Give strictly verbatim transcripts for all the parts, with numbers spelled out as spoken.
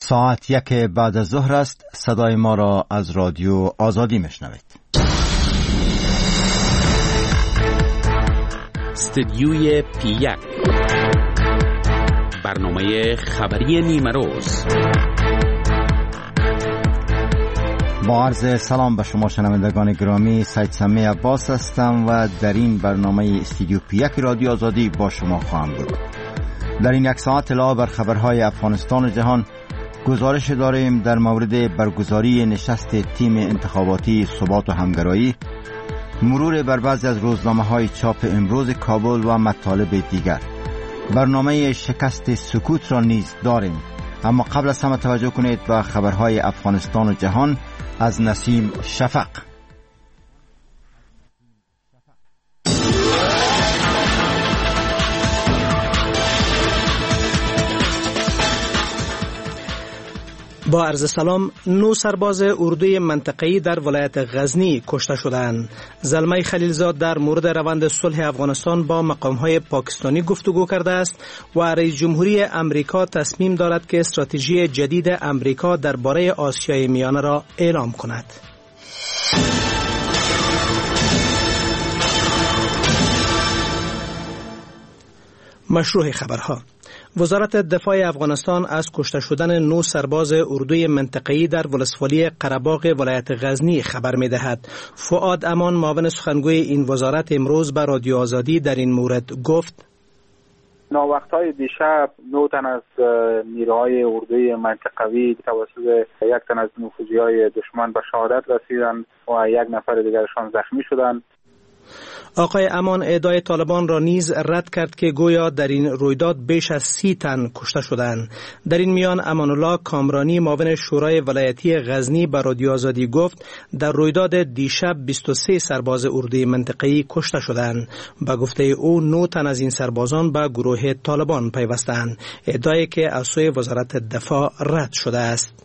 ساعت یک بعد از ظهر است. صدای ما را از رادیو آزادی میشنوید. استدیوی پی یک، برنامه خبری نیمه روز. با عرض سلام به شما شنوندگان گرامی، سید سمی عباس هستم و در این برنامه استدیو پی یک رادیو آزادی با شما خواهم بود. در این یک ساعت علاوه بر خبرهای افغانستان و جهان گزارش داریم در مورد برگزاری نشست تیم انتخاباتی ثبات و همگرایی، مرور بر بعضی از روزنامه‌های چاپ امروز کابل و مطالب دیگر. برنامه شکست سکوت را نیز داریم، اما قبل از همه توجه کنید به خبرهای افغانستان و جهان از نسیم شفق. با عرض سلام، نو سرباز اردوی منطقه‌ای در ولایت غزنی کشته شدند. زلمه خلیلزاد در مورد روند صلح افغانستان با مقام‌های پاکستانی گفتگو کرده است و رئیس جمهوری امریکا تصمیم دارد که استراتژی جدید امریکا درباره آسیای میانه را اعلام کند. مشروع خبرها. وزارت دفاع افغانستان از کشته شدن نو سرباز اردوی منطقه‌ای در ولسوالی قره‌باغ ولایت غزنی خبر می‌دهد. فؤاد امان، معاون سخنگوی این وزارت، امروز به رادیو آزادی در این مورد گفت: ناوقت‌های دیشب نه تن از نیروهای اردوی منطقوی توسط یک تن از نفوذی‌های دشمن به شهادت رسیدند و یک نفر دیگرشان زخمی شدند. آقای امان ادعای طالبان را نیز رد کرد که گویا در این رویداد بیش از سی تن کشته شدند. در این میان امان الله کامرانی، معاون شورای ولایتی غزنی، به رادیو آزادی گفت در رویداد دیشب بیست و سه سرباز اردوی منطقه‌ای کشته شدند. به گفته او نه تن از این سربازان به گروه طالبان پیوستند، ادعایی که از سوی وزارت دفاع رد شده است.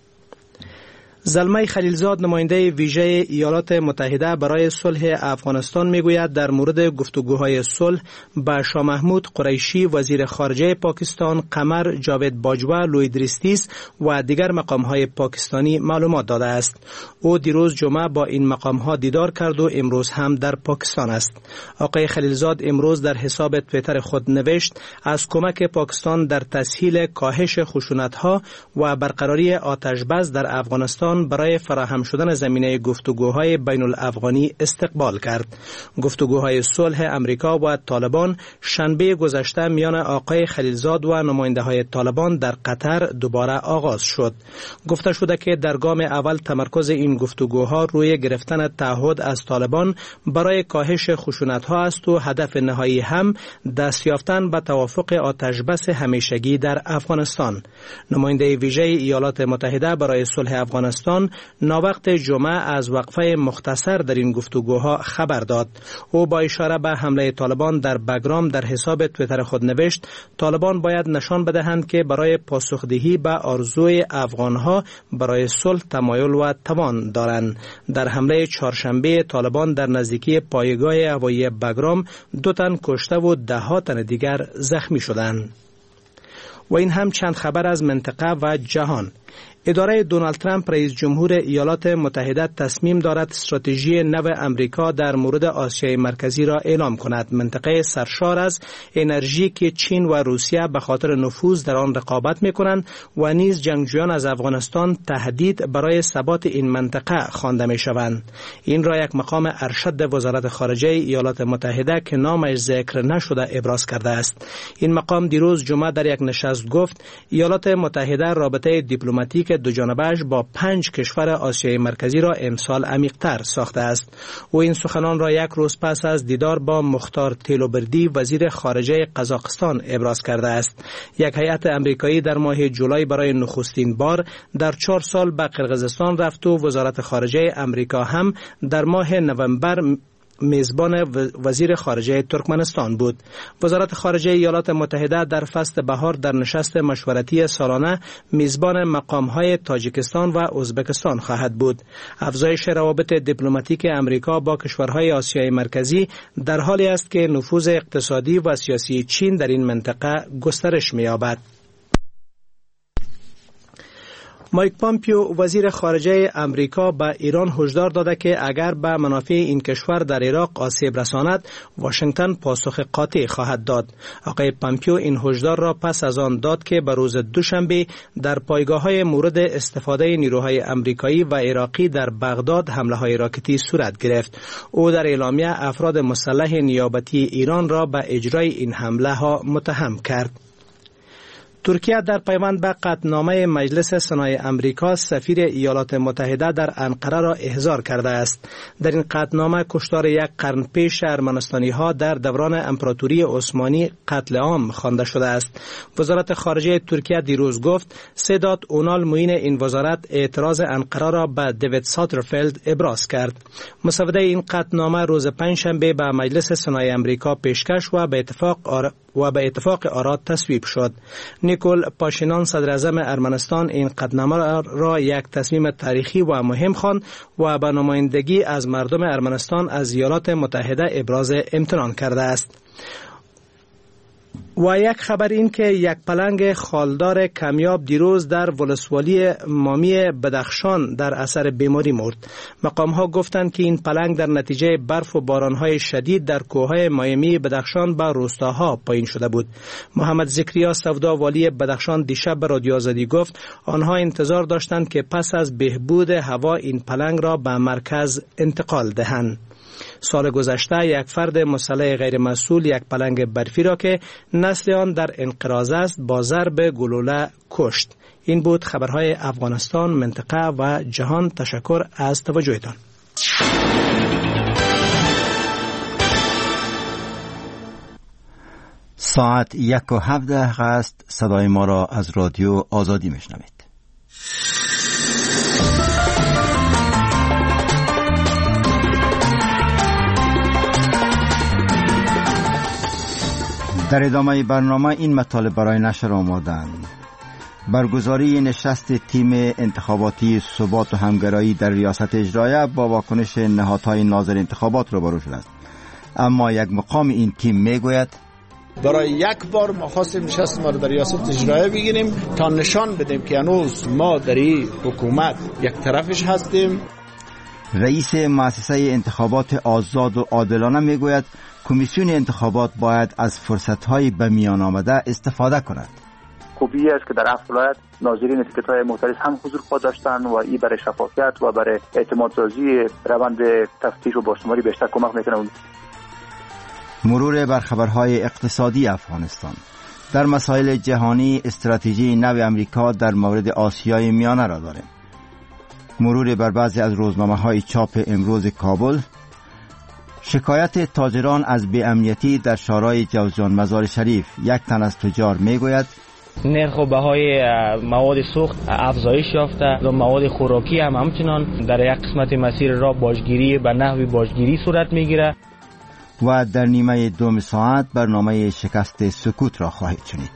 زلمه خلیلزاد، نماینده ویژه ایالات متحده برای صلح افغانستان، میگوید در مورد گفتگوهای صلح به شاه محمود قریشی، وزیر خارجه پاکستان، قمر جاوید باجوه، لوید ریستیس و دیگر مقامهای پاکستانی معلومات داده است. او دیروز جمعه با این مقامها دیدار کرد و امروز هم در پاکستان است. آقای خلیلزاد امروز در حساب توییتر خود نوشت از کمک پاکستان در تسهیل کاهش خشونت‌ها و برقراری آتش‌بس در افغانستان برای فراهم شدن زمینه گفتگوهای بین الافغانی استقبال کرد. گفتگوهای صلح امریکا و طالبان شنبه گذشته میان آقای خلیلزاد و نماینده های طالبان در قطر دوباره آغاز شد. گفته شده که در گام اول تمرکز این گفتگوها روی گرفتن تعهد از طالبان برای کاهش خشونت‌ها است و هدف نهایی هم دست یافتن به توافق آتش‌بس همیشگی در افغانستان. نماینده ویژه ایالات متحده برای صلح افغانستان ناوقت جمعه از وقفه مختصر در این گفتگوها خبر داد. او با اشاره به حمله طالبان در بگرام در حساب توییتر خود نوشت طالبان باید نشان بدهند که برای پاسخدهی به آرزوی افغانها برای صلح تمایل و توان دارند. در حمله چهارشنبه طالبان در نزدیکی پایگاه هوایی بگرام دو تن کشته و ده ها تن دیگر زخمی شدند. و این هم چند خبر از منطقه و جهان. اداره دونالد ترامپ، رئیس جمهور ایالات متحده، تصمیم دارد استراتژی نو امریکا در مورد آسیای مرکزی را اعلام کند. منطقه سرشار از انرژی که چین و روسیه به خاطر نفوذ در آن رقابت می‌کنند و نیز جنگجویان از افغانستان تهدید برای ثبات این منطقه خوانده می‌شوند. این را یک مقام ارشد وزارت خارجه ایالات متحده که نامش ذکر نشده ابراز کرده است. این مقام دیروز جمعه در یک نشست گفت ایالات متحده رابطه دیپلماتیک دو جانبه‌اش با پنج کشور آسیای مرکزی را امسال عمیق‌تر ساخته است. او این سخنان را یک روز پس از دیدار با مختار تیلوبردی، وزیر خارجه قزاقستان، ابراز کرده است. یک هیئت امریکایی در ماه جولای برای نخستین بار در چهار سال به قرقیزستان رفت و وزارت خارجه امریکا هم در ماه نوامبر میزبان وزیر خارجه ترکمنستان بود. وزارت خارجه ایالات متحده در فصل بهار در نشست مشورتی سالانه میزبان مقام‌های تاجیکستان و ازبکستان خواهد بود. افزایش روابط دیپلماتیک امریکا با کشورهای آسیای مرکزی در حالی است که نفوذ اقتصادی و سیاسی چین در این منطقه گسترش می‌یابد. مایک پامپیو وزیر خارجه امریکا به ایران هشدار داده که اگر به منافع این کشور در عراق آسیب رساند، واشنگتن پاسخ قاطع خواهد داد. آقای پامپیو این هشدار را پس از آن داد که به روز دوشنبه در پایگاه‌های مورد استفاده نیروهای امریکایی و عراقی در بغداد حمله‌های راکتی صورت گرفت. او در اعلامیه افراد مسلح نیابتی ایران را به اجرای این حمله ها متهم کرد. ترکیه در پیوند به قطعنامه مجلس سنای امریکا سفیر ایالات متحده در انقره را احضار کرده است. در این قطعنامه کشتار یک قرن پیش ارمنستانی ها در دوران امپراتوری عثمانی قتل عام خوانده شده است. وزارت خارجه ترکیه دیروز گفت سیدات اونال معین این وزارت اعتراض انقره را به دیوید ساترفیلد ابراز کرد. مسوده این قطعنامه روز پنجشنبه به مجلس سنای امریکا پیشکش و به اتفاق آر... و به اتفاق آرا تصویب شد. نیکول پاشینان صدر اعظم ارمنستان این قطعنامه را یک تصمیم تاریخی و مهم خواند و به نمایندگی از مردم ارمنستان از ایالات متحده ابراز امتنان کرده است. و یک خبر این که یک پلنگ خالدار کمیاب دیروز در ولسوالی مامی بدخشان در اثر بیماری مرد. مقام ها گفتند که این پلنگ در نتیجه برف و بارانهای شدید در کوههای مامی بدخشان به روستاها پایین شده بود. محمد زکریا سودا والی بدخشان دیشب به رادیو آزادی گفت آنها انتظار داشتند که پس از بهبود هوا این پلنگ را به مرکز انتقال دهند. سال گذشته یک فرد مسلح غیر مسئول یک پلنگ برفی را که نسل آن در انقراض است با ضرب گلوله کشت. این بود خبرهای افغانستان، منطقه و جهان. تشکر از توجهتان. ساعت یک و هفت دقیقه است. صدای ما را از رادیو آزادی میشنوید. در ادامه برنامه این مطالب برای نشر آمادند. برگزاری نشست تیم انتخاباتی ثبات و همگرایی در ریاست اجرایه با واکنش نهادهای ناظر انتخابات روبرو شده است. اما یک مقام این تیم میگوید برای یک بار ما خواستیم نشست ما رو در ریاست اجرایه بگیریم تا نشان بدیم که هنوز ما در این حکومت یک طرفش هستیم. رئیس مؤسسه انتخابات آزاد و عادلانه میگوید کمیسیون انتخابات باید از فرصت‌های به میان آمده استفاده کند. خوبی است که در هفت ولایت ناظرین تیکت‌های مختلف هم حضور خود داشتند و این برای شفافیت و برای اعتمادسازی روند تفتیش و بازشماری بیشتر کمک می‌کند. مرور بر خبرهای اقتصادی افغانستان. در مسائل جهانی استراتژی نو امریکا در مورد آسیای میانه را داریم. مرور بر بعضی از روزنامه‌های چاپ امروز کابل. شکایت تاجران از بی‌امنیتی در شارع جوزجان مزار شریف. یک تن از تجار میگوید نرخ و بهای مواد سوخت افزایش یافته و مواد خوراکی هم همچنان در یک قسمت مسیر راه باجگیری به نحوی باجگیری صورت میگیره. و در نیمه دوم ساعت برنامه شکست سکوت را خواهید شنید.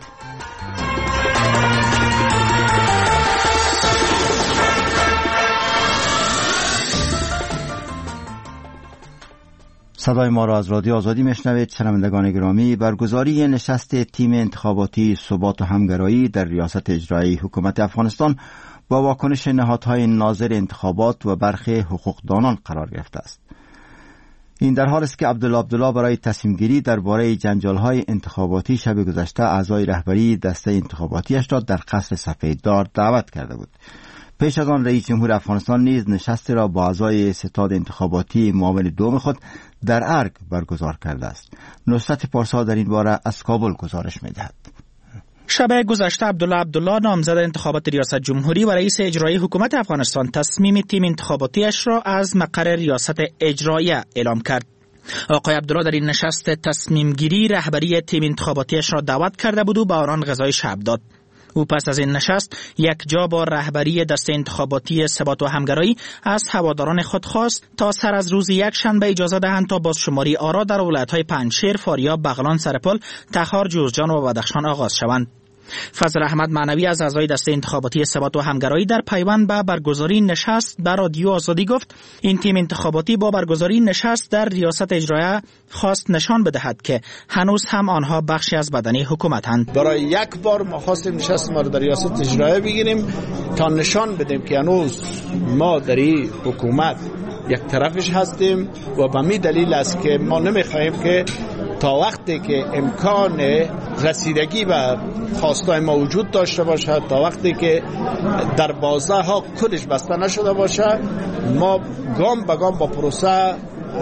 صدای ما را از رادیو آزادی میشنوید. شنوندگان گرامی، برگزاری نشست تیم انتخاباتی ثبات و همگرایی در ریاست اجرایی حکومت افغانستان با واکنش نهادهای ناظر انتخابات و برخی حقوقدانان قرار گرفته است. این در حالی است که عبدالله عبدالله برای تصمیم گیری درباره جنجال‌های انتخاباتی شب گذشته اعضای رهبری دسته انتخاباتیش را در قصر سفیددار دعوت کرده بود. پیش از آن رئیس جمهور افغانستان نیز نشستی را با اعضای ستاد انتخاباتی معاون دوم خود در ارگ برگزار کرده است. نصرت پارسا در این باره از کابل گزارش می‌دهد. شب گذشته عبدالله عبدالله نامزد انتخابات ریاست جمهوری و رئیس اجرایی حکومت افغانستان تصمیم تیم انتخاباتیش را از مقر ریاست اجرایه اعلام کرد. آقای عبدالله در این نشست تصمیم گیری رهبری تیم انتخاباتیش را دعوت کرده بود و به آنان غذای شب داد. او پس از این نشست یک جا با رهبری دسته انتخاباتی ثبات و همگرایی از هواداران خود خواست تا سر از روز یک شنبه اجازه دهند تا بازشماری آرا در ولایت‌های پنجشیر، فاریاب، بغلان، سرپل، تخار، جوزجان و بدخشان آغاز شوند. فضل احمد معنوی از اعضای دسته انتخاباتی ثبات و همگرایی در پیوند به برگزاری نشست در رادیو آزادی گفت این تیم انتخاباتی با برگزاری نشست در ریاست اجرایه خواست نشان بدهد که هنوز هم آنها بخشی از بدنه حکومتند. برای یک بار ما خواستیم نشست ما رو در ریاست اجرایه بگیریم تا نشان بدیم که هنوز ما در این حکومت یک طرفش هستیم و به می دلیل است که ما نمیخواهیم که تا وقتی که امکان رسیدگی به خواستای ما وجود داشته باشه، تا وقتی که دروازه ها کلش بسته نشده باشه، ما گام به گام با پروسه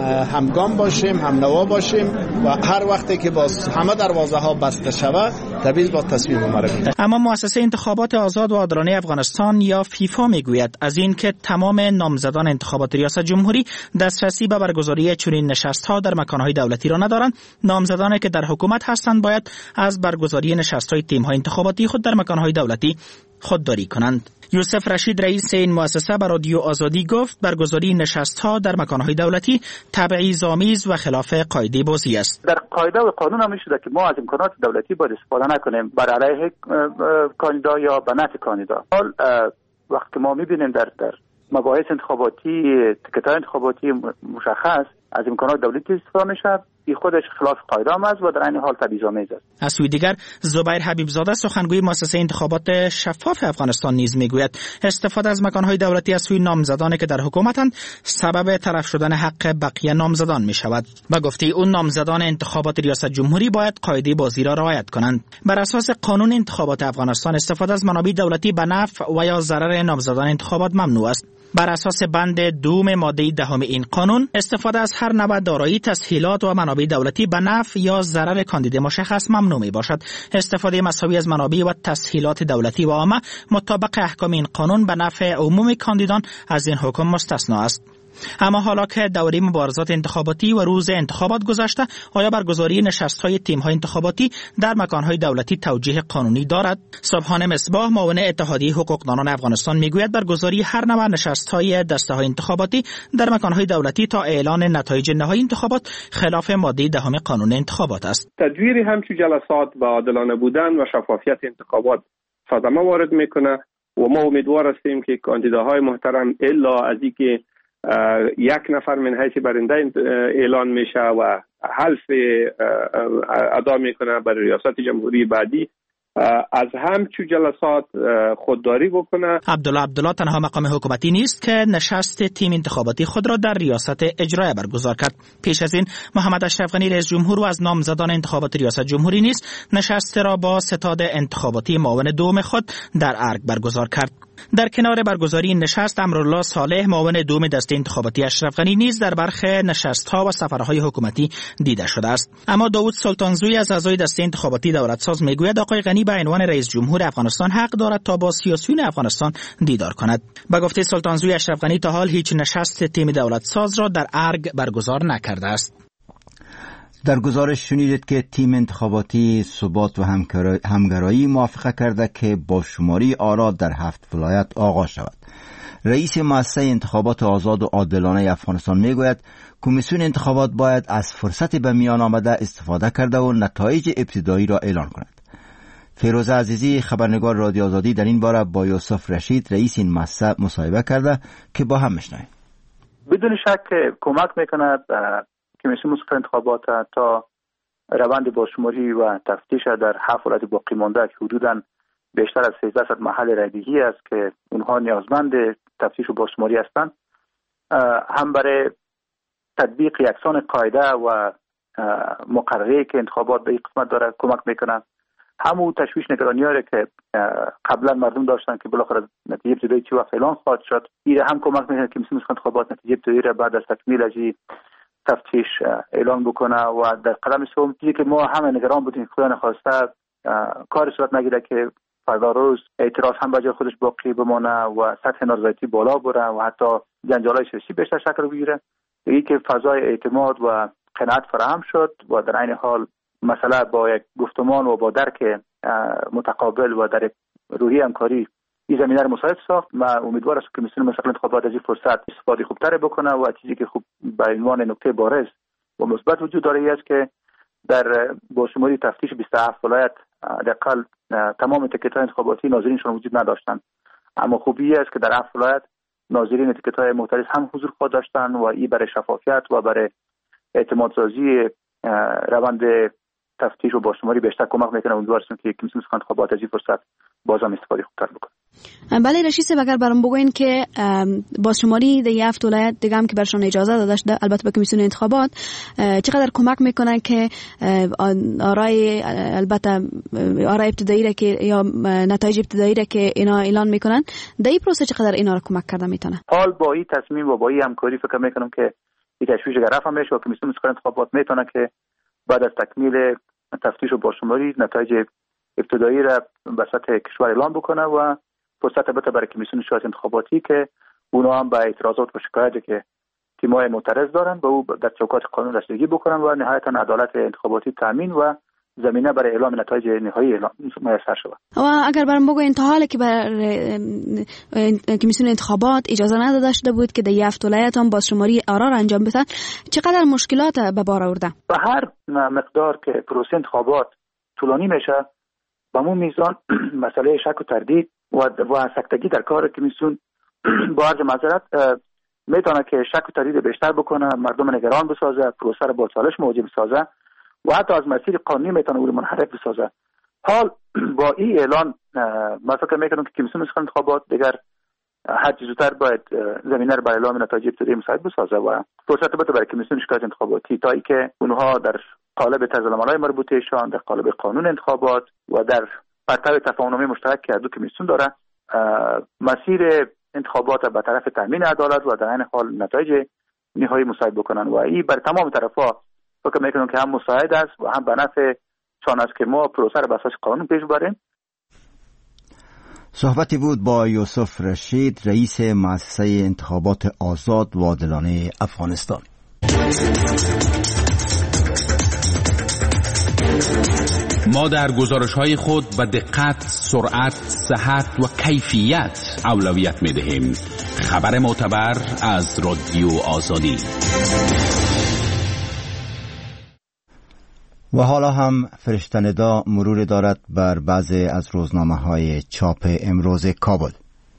همگام باشیم، هم نوا باشیم و هر وقتی که باز همه دروازه ها بسته شود طبیعی با تصمیم ما رو میگیریم. اما مؤسسه انتخابات آزاد و عادلانه افغانستان یا فیفا میگوید از این که تمام نامزدان انتخابات ریاست جمهوری دسترسی به برگزاری چنین نشست‌ها در مکان‌های دولتی را ندارند، نامزدانی که در حکومت هستند باید از برگزاری نشست‌های تیم‌های انتخاباتی خود در مکان‌های دولتی خودداری کنند. یوسف رشید رئیس این مؤسسه به رادیو آزادی گفت برگزاری نشست‌ها در مکان‌های دولتی تبعیض‌آمیز و خلاف قاعده بازی است. در قاعده و قانون هم شده که ما از امکانات دولتی باید استفاده نکنیم بر علیه کاندیدا یا به نفع کاندیدا. حال وقتی ما می‌بینیم در در مباحث انتخاباتی تکت‌های انتخاباتی مشخص از امکانات دولتی استفاده میشه، این خودش خلاف قاعده هم است و در این حال تبعیض‌آمیز است. از سوی دیگر زبیر حبیب زاده سخنگوی مؤسسه انتخابات شفاف افغانستان نیز میگوید استفاده از مکان‌های دولتی از سوی نامزدانی که در حکومتند سبب تلف شدن حق بقیه نامزدان میشود. با گفته اون نامزدان انتخابات ریاست جمهوری باید قاعده بازی را رعایت کنند. بر اساس قانون انتخابات افغانستان استفاده از منابع دولتی به نفع و یا ضرر نامزدان انتخابات ممنوع است. بر اساس بند دوم ماده دهم این قانون استفاده از هر نوع دارایی، تسهیلات و منابع دولتی به نفع یا ضرر کاندید مشخص ممنوع می باشد. استفاده مساوی از منابع و تسهیلات دولتی و عامه مطابق احکام این قانون به نفع عموم کاندیدان از این حکم مستثنا است. اما حالا که دوره مبارزات انتخاباتی و روز انتخابات گذشته، آیا برگزاری نشست‌های تیم‌های انتخاباتی در مکان‌های دولتی توجیه قانونی دارد؟ سبحان مصباح معاون اتحادیه حقوقدانان افغانستان میگوید برگزاری هر نوع نشست‌های دسته‌های انتخاباتی در مکان‌های دولتی تا اعلان نتایج نهایی انتخابات خلاف ماده دهم قانون انتخابات است. تدویر همچون جلسات با عادلانه بودن و شفافیت انتخابات صدمه وارد میکنه و ما امیدوار هستیم که کاندیداهای محترم الا از اینکه یک نفر من حیث برنده اعلان میشه و حلف ادا میکنه برای ریاست جمهوری بعدی، از همچو جلسات خودداری بکنه. عبدالله عبدالله تنها مقام حکومتی نیست که نشست تیم انتخاباتی خود را در ریاست اجرایه برگزار کرد. پیش از این محمد اشرف غنی رئیس جمهور و از نامزدان انتخابات ریاست جمهوری نیز نشست را با ستاد انتخاباتی معاون دوم خود در ارگ برگزار کرد. در کنار برگزاری نشست امرالله صالح معاون دوم دسته انتخاباتی اشرف غنی نیز در برخ نشست‌ها و سفرهای حکومتی دیده شده است. اما داوود سلطانزوی از اعضای دسته انتخاباتی دولتساز میگوید آقای غنی به عنوان رئیس جمهور افغانستان حق دارد تا با سیاسیون افغانستان دیدار کند. به گفته سلطانزوی اشرف غنی تا حال هیچ نشست تیم دولتساز را در ارگ برگزار نکرده است. در گزارش شنیدید که تیم انتخاباتی ثبات و همگرایی موافقه کرده که با شماری آرا در هفت ولایت آغاز شود. رئیس مؤسسه انتخابات آزاد و عادلانه افغانستان میگوید کمیسیون انتخابات باید از فرصت به میان آمده استفاده کرده و نتایج ابتدایی را اعلان کند. فیروزه عزیزی خبرنگار رادیو آزادی در این باره با یوسف رشید رئیس این مؤسسه مصاحبه کرده که با هم میشنویم. بدون شک کمک میکند کمیسیون مسابقه انتخابات تا روند بازشماری و تفتیش در هفت ولایت باقی مانده که حدوداً بیشتر از سیزده صد محل رایدهی است که اونها نیازمند تفتیش و بازشماری هستند، هم برای تطبیق یکسان قاعده و مقرره که انتخابات به این قسمت داره کمک میکنه، همون تشویش نگرانی‌هایی که قبلا مردم داشتن که بالاخره نتیجه ابتدایی چه وقت اعلان خواهد شد، این هم کمک میکنه که کمیسیون انتخابات نتیجه ابتدایی را بعد از تکمیل از تفتیش اعلان بکنه و در قدم سوم چیزی که ما همه نگران بودیم خدا نخواسته کار صورت نگیره که فردا روز اعتراض هم به جای خودش باقی بمانه و سطح نارضایتی بالا بره و حتی جنجال‌های سیاسی بیشتر شکل بگیره. این که فضای اعتماد و قناعت فراهم شد و در عین حال مسئله با یک گفتمان و با درک متقابل و در روحیه همکاری این زمینه رو مساعد ساخت. من امیدوارم که کمیسیون مسابقه انتخابات از این فرصت استفاده خوبتر بکنه و چیزی که خوب به عنوان نکته بارز و مثبت وجود داره است که در بازشماری تفتیش بیست و هفت ولایت حداقل تمام تیکت‌های انتخاباتی ناظرینشون وجود نداشتند. اما خوبی است که در هفت ولایت ناظرین تیکت‌های مختلف هم حضور خود داشتند و این برای شفافیت و برای اعتماد سازی روند تفتیش و بازشماری بیشتر کمک میکنه. امیدوارم که کمیسیون انتخابات از این فرصت باز هم استفاده خوبتر بکنه. بله رشید صاحب، اگر برام بگوین که بازشماری در هفت ولایت دیگه هم که برشان اجازه داده شده البته به کمیسیون انتخابات چقدر کمک میکنه که آرای البته آرای ابتدایی را که یا نتایج ابتدایی را که اینا اعلان میکنن در این پروسه چقدر اینا را کمک کرده میتونه؟ حال با این تصمیم و با این همکاری فکر میکنم که این تشویش رفع میشه و کمیسیون انتخابات میتونه که بعد از تکمیل تفتیش و بازشماری نتایج ابتدایی را به سطح کشور اعلام بکنه و فرصت البته برای کمیسیون شورای انتخاباتی که اونا هم به اعتراضات و شکایاتی که تیم‌های معترض دارن به او در چوکات قانون رسیدگی بکنن و نهایتا عدالت انتخاباتی تامین و زمینه برای اعلام نتایج نهایی اعلام میسر شود. و اگر برام بگو این تا حالی که بر کمیسیون انتخابات اجازه نداده شده بود که در هفت ولایت هم بازشماری آرا را انجام بدن، چقدر مشکلات به بار آورده؟ به هر مقدار که پروسه انتخابات طولانی میشه به همون میزان مسئله شک و تردید و و سکتگی در کار کمیسیون با عرض معذرت میتونه که شک و تردید بیشتر بکنه، مردم نگران بسازه، پروسه را با چالش مواجه بسازه و حتی از مسیر قانونی میتونه او رو منحرف بسازه. حال با این اعلان من فکر میکنم که کمیسیون انتخابات دیگر هر چیز زودتر باید زمینه رو برای اعلام نتایج ابتدایی مساعد بسازه و فرصت بده برای کمیسیون شورای انتخاباتی تا اینکه اونها در قالب طرزالعمل‌های مربوطه‌شان در قالب قانون انتخابات و در پرتو تفاهم‌نامه مشترک که دو کمیسیون داره مسیر انتخابات به طرف تامین عدالت و در این حال نتایج نهایی مساعد بکنن و این بر تمام طرفا فکر میکنم که هم مساعد است و هم به نفع چون است که ما پروسه را به اساس قانون پیش ببریم. صحبتی بود با یوسف رشید، رئیس مؤسسه انتخابات آزاد و عادلانه افغانستان. ما در گزارش‌های خود به دقت، سرعت، صحت و کیفیت اولویت می‌دهیم. خبر معتبر از رادیو آزادی. و حالا هم فرشته ندا مرور دارد بر بعضی از روزنامه‌های چاپ امروز کابل.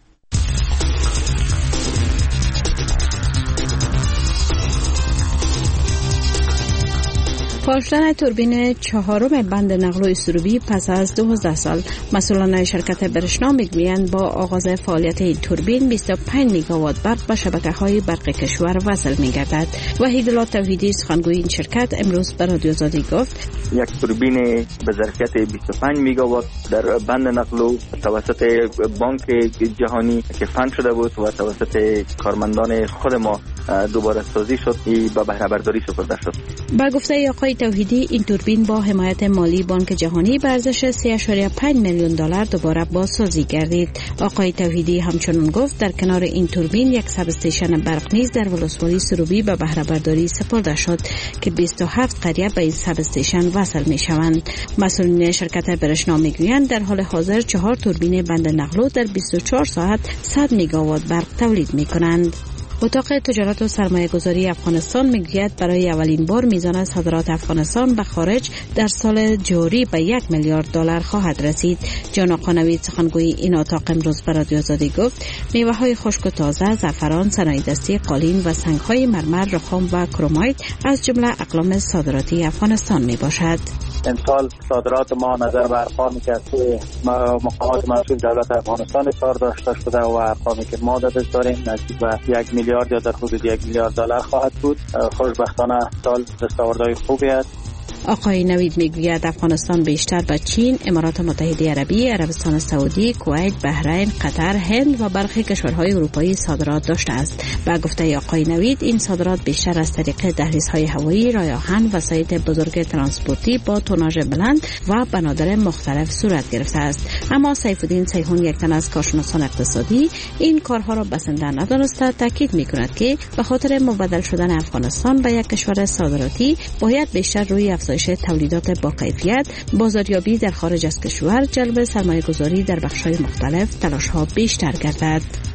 فعال شدن توربین چهارم بند نقل و سروبی پس از دوازده سال، مسئولان شرکت برشنا میگویند با آغاز فعالیت این توربین بیست و پنج میگاوات برق به شبکه‌های برق کشور وصل می‌گردد. وحید الله توحیدی سخنگوی این شرکت امروز به رادیو آزادی گفت یک توربین به ظرفیت بیست و پنج میگاوات در بند نقل و توسط بانک جهانی که فند شده بود و توسط کارمندان خود ما دوباره سازی شد، به بهره برداری سپرده شد. با گفته آقای توحیدی این توربین با حمایت مالی بانک جهانی به ارزش سه ممیز پنج میلیون دلار دوباره بازسازی گردید. آقای توحیدی همچنین گفت در کنار این توربین یک سب استیشن برق نیز در ولسوالی سروبی به بهره برداری سپرده شد که بیست و هفت قریه به این سب استیشن وصل می شوند. مسئولین شرکت برشنا میگویند در حال حاضر چهار توربین بند نقل در بیست و چهار ساعت صد میگاوات برق تولید می کنند. اتاق تجارت و سرمایه گذاری افغانستان میگوید برای اولین بار میزان صادرات افغانستان به خارج در سال جاری به یک میلیارد دلار خواهد رسید. جان آقا نوید سخنگوی این اتاق امروز به رادیو آزادی گفت میوه های خشک و تازه، زعفران، صنایع دستی، قالین و سنگ های مرمر، رخام و کرومایت از جمله اقلام صادراتی افغانستان می باشد. امسال صادرات ما نظر به ارقامی که توی مقامات مسئول دولت افغانستان اظهار داشته شده و ارقامی که ما دادش داریم نزدیک به یک میلیارد یا در حدود یک میلیارد دلار خواهد بود. خوشبختانه سال دستاوردهای خوبی است. آقای نوید میگوید افغانستان بیشتر به چین، امارات متحده عربی، عربستان سعودی، کویت، بحرین، قطر، هند و برخی کشورهای اروپایی صادرات داشته است. با گفته آقای نوید این صادرات بیشتر از طریق دهلیزهای هوایی، راه آهن، وسایط بزرگ ترانسپورتی با توناژ بلند و بنادر مختلف صورت گرفته است. اما سیف الدین سیحون، یک تن از کارشناسان اقتصادی، این کارها را بسنده ندانسته. تاکید میکند که به خاطر مبادل شدن افغانستان به یک کشور صادراتی باید بیشتر روی افزایش تولیدات با کیفیت، بازاریابی در خارج از کشور، جلب سرمایه گذاری در بخش‌های مختلف تلاش‌ها بیشتر گردد.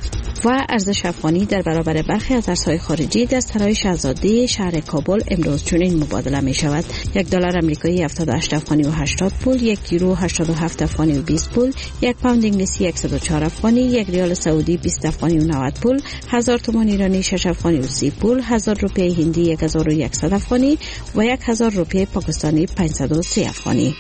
و ارزش افغانی در برابر برخی از ارزهای خارجی در سرای شاهزاده شهر کابل امروز چنین مبادله می شود: یک دلار آمریکایی هفتاد و هشت افغانی و هشتاد پول، یک یورو هشتاد و هفت افغانی و بیست پول، یک پوند انگلیسی صد و چهار افغانی، یک ریال سعودی بیست افغانی و نود پول، هزار تومان ایرانی شش افغانی و سی پول، هزار روپیه هندی یک هزار و صد افغانی و یک هزار روپیه پاکستانی پانصد و سی افغانی.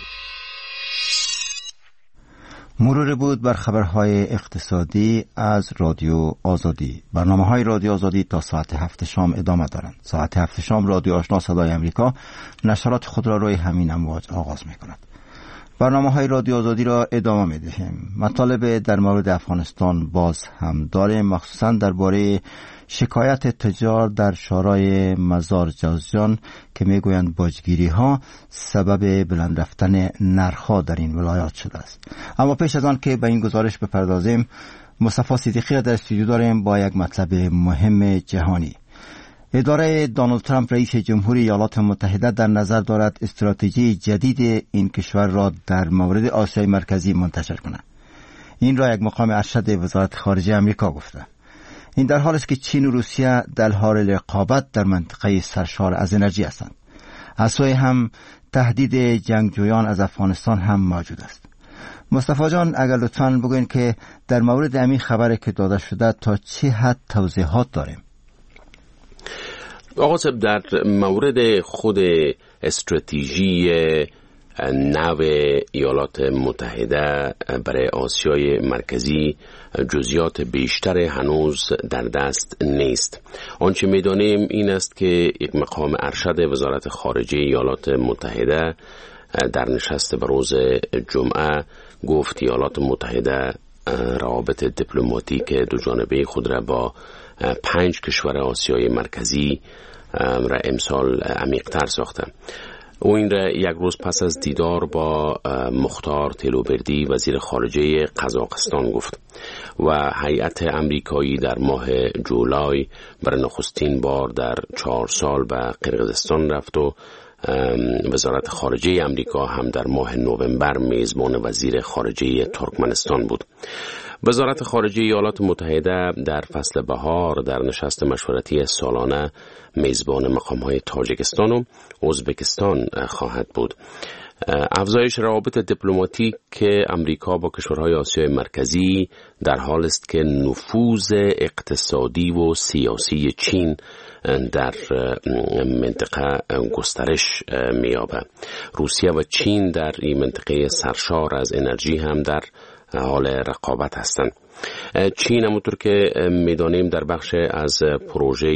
مرور بود بر خبرهای اقتصادی از رادیو آزادی. برنامه‌های رادیو آزادی تا ساعت هفت شام ادامه دارند. ساعت هفت شام رادیو آشنا صدای امریکا نشرات خود را روی همین امواج آغاز می‌کند. برنامه‌های رادیو آزادی را ادامه می‌دهیم. مطالب در مورد افغانستان باز هم داریم، مخصوصاً درباره شکایت تجار در شورای مزار جوزجان که میگویند باجگیری ها سبب بلند رفتن نرخ‌ها در این ولایات شده است. اما پیش از آن که به این گزارش بپردازیم، مصطفی صدیقی را در استودیو داریم با یک مطلب مهم جهانی. اداره دونالد ترامپ رئیس جمهوری ایالات متحده در نظر دارد استراتژی جدید این کشور را در مورد آسیای مرکزی منتشر کند. این را یک مقام ارشد وزارت خارجه آمریکا گفته. این در حالی است که چین و روسیه در حال رقابت در منطقه سرشار از انرژی هستند. از سوی هم تهدید جنگجویان از افغانستان هم موجود است. مصطفی جان، اگر لطفاً بگوین که در مورد همین خبری که داده شده تا چه حد توضیحات داریم؟ آقا صاحب، در مورد خود استراتژی نو ایالات متحده برای آسیای مرکزی جزئیات بیشتر هنوز در دست نیست. آنچه می‌دانیم این است که یک مقام ارشد وزارت خارجه ایالات متحده در نشست بروز جمعه گفت ایالات متحده روابط دیپلماتیک دو جانبه خود را با پنج کشور آسیای مرکزی را امسال عمیق‌تر ساخته. او این را یک روز پس از دیدار با مختار تلوبردی وزیر خارجه قزاقستان گفت و هیئت امریکایی در ماه جولای برای نخستین بار در چهار سال به قرقیزستان رفت و وزارت خارجه امریکا هم در ماه نوامبر میزبان وزیر خارجه ترکمنستان بود. وزارت خارجه ایالات متحده در فصل بهار در نشست مشورتی سالانه میزبان مقام‌های تاجیکستان و ازبکستان خواهد بود. افزایش روابط دیپلماتیک که امریکا با کشورهای آسیای مرکزی در حال است که نفوذ اقتصادی و سیاسی چین در منطقه گسترش می‌یابد. روسیه و چین در این منطقه سرشار از انرژی هم در حال رقابت هستند. چین همونطور که می‌دانیم در بخش از پروژه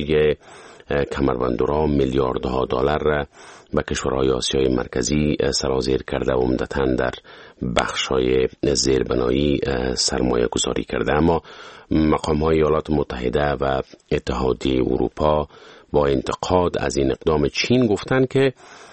کمربندورا میلیاردها دلار را به کشورهای آسیای مرکزی سرازیر کرده و عمدتاً در بخش‌های زیربنایی سرمایه گذاری کرده. اما مقام‌های ایالات متحده و اتحادیه اروپا با انتقاد از این اقدام چین گفتند که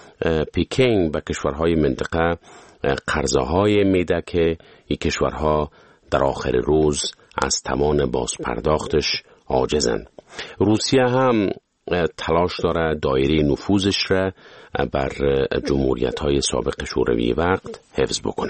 پکینگ به کشورهای منطقه قرضه‌های میده که این کشورها در آخر روز از توان بازپرداختش عاجزند. روسیه هم تلاش داره دایره نفوذش را بر جمهوریت‌های سابق شوروی وقت حفظ بکنه.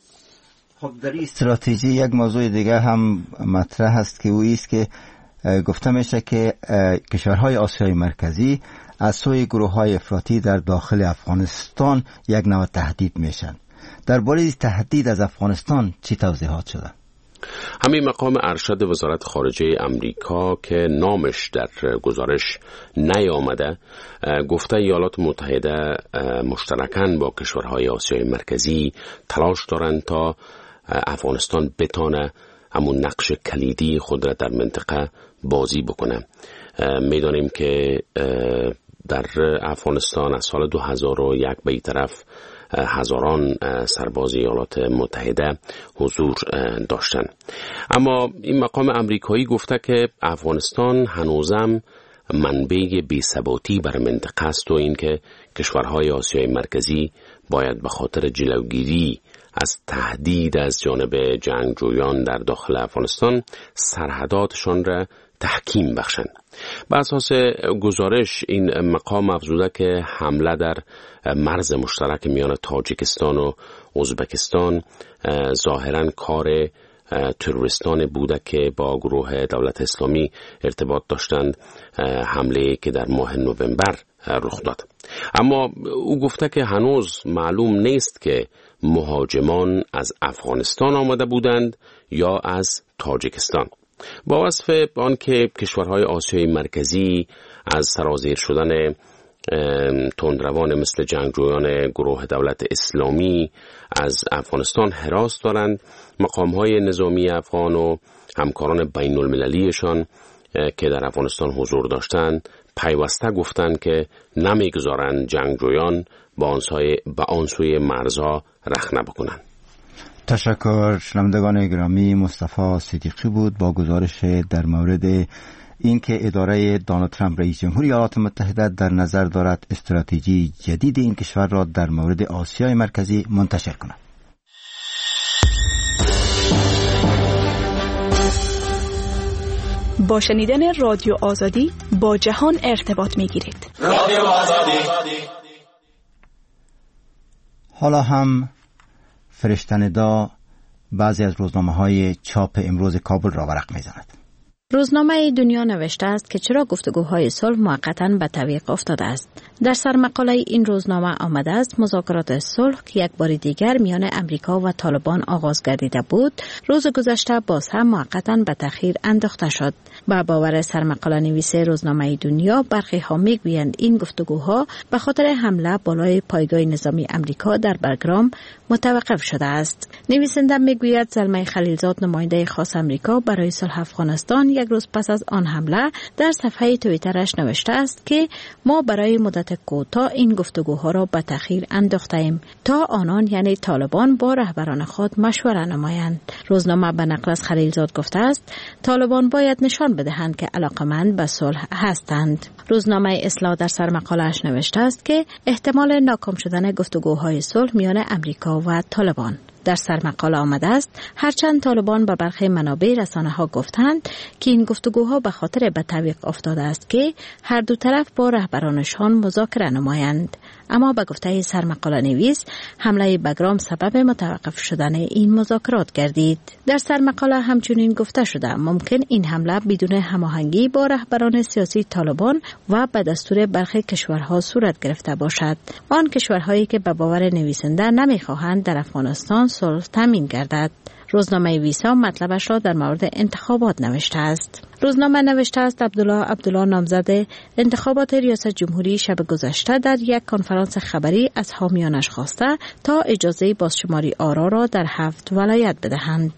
خب در این استراتژی یک موضوع دیگه هم مطرح است که او است که گفته میشه که کشورهای آسیای مرکزی از سوی گروه‌های افراطی در داخل افغانستان یک نوع تهدید میشن. درباره تهدید از افغانستان چی توضیحات شده؟ همین مقام ارشد وزارت خارجه امریکا که نامش در گزارش نیامده گفته ایالات متحده مشترکاً با کشورهای آسیای مرکزی تلاش دارند تا افغانستان بتانه همون نقش کلیدی خود را در منطقه بازی بکنه. میدانیم که در افغانستان از سال دو هزار و یک به این طرف هزاران سرباز ایالات متحده حضور داشتند. اما این مقام امریکایی گفته که افغانستان هنوزم منبع بی‌ثباتی بر منطقه است و اینکه کشورهای آسیای مرکزی باید به خاطر جلوگیری از تهدید از جانب جنگجویان در داخل افغانستان سرحداتشان را تحکیم بخشند. بر اساس گزارش این مقام افزوده که حمله در مرز مشترک میان تاجیکستان و ازبکستان ظاهراً کار تروریستان بوده که با گروه دولت اسلامی ارتباط داشتند، حمله که در ماه نوامبر رخ داد. اما او گفته که هنوز معلوم نیست که مهاجمان از افغانستان آمده بودند یا از تاجیکستان. با وصف آنکه کشورهای آسیای مرکزی از سرازیر شدن تندروان مثل جنگجویان گروه دولت اسلامی از افغانستان هراس دارند، مقامهای نظامی افغان و همکاران بین المللیشان که در افغانستان حضور داشتند پیوسته گفتند که نمیگذارند جنگجویان با آن سوی مرزها رخنه بکنند. تشکر. شنوندگان گرامی، مصطفی صدیقی بود با گزارش در مورد اینکه اداره دونالد ترامپ رئیس جمهوری ایالات متحده در نظر دارد استراتژی جدید این کشور را در مورد آسیای مرکزی منتشر کند. با شنیدن رادیو آزادی با جهان ارتباط می‌گیرید. رادیو آزادی. حالا هم فرشته‌ندا بعضی از روزنامه‌های چاپ امروز کابل را ورق می‌زند. روزنامه دنیا نوشته است که چرا گفتگوهای صلح موقتاً به تعویق افتاده است. در سرمقاله این روزنامه آمده است مذاکرات صلح که یک بار دیگر میان امریکا و طالبان آغاز گردیده بود، روز گذشته باز هم موقتاً به تأخیر انداخته شد. با باور سرمقاله نویس روزنامه دنیا، برخی ها میگویند این گفتگوها به خاطر حمله بالای پایگاه نظامی امریکا در بگرام متوقف شده است. نویسنده میگوید زلمه خلیلزاد، نماینده خاص امریکا برای صلح افغانستان، یک روز پس از آن حمله در صفحه توییترش نوشته است که ما برای مدت کوتاه این گفتگوها را به تأخیر انداخته‌ایم تا آنان یعنی طالبان با رهبران خود مشوره نمایند. روزنامه به نقل از خلیلزاد گفته است طالبان باید نشان بدهند که علاقمند به صلح هستند. روزنامه اصلاح در سرمقاله‌اش نوشته است که احتمال ناکام شدن گفتگوهای صلح میان امریکا و طالبان. در سرمقاله آمده است هرچند طالبان به برخی منابع رسانه‌ها گفتند که این گفتگوها به خاطر به تعویق افتاده است که هر دو طرف با رهبرانشان مذاکره نمایند، اما به گفته سرمقاله نویس حمله بگرام سبب متوقف شدن این مذاکرات گردید. در سرمقاله همچنین گفته شده ممکن این حمله بدون هماهنگی با رهبران سیاسی طالبان و به دستور برخی کشورها صورت گرفته باشد، آن کشورهایی که به باور نویسنده نمیخواهند در افغانستان صلح تامین گردد. روزنامه ویسا مطلبش را در مورد انتخابات نوشته است. روزنامه نوشته است عبدالله عبدالله نامزد انتخابات ریاست جمهوری شب گذشته در یک کنفرانس خبری از حامیانش خواسته تا اجازه بازشماری آرا را در هفت ولایت بدهند.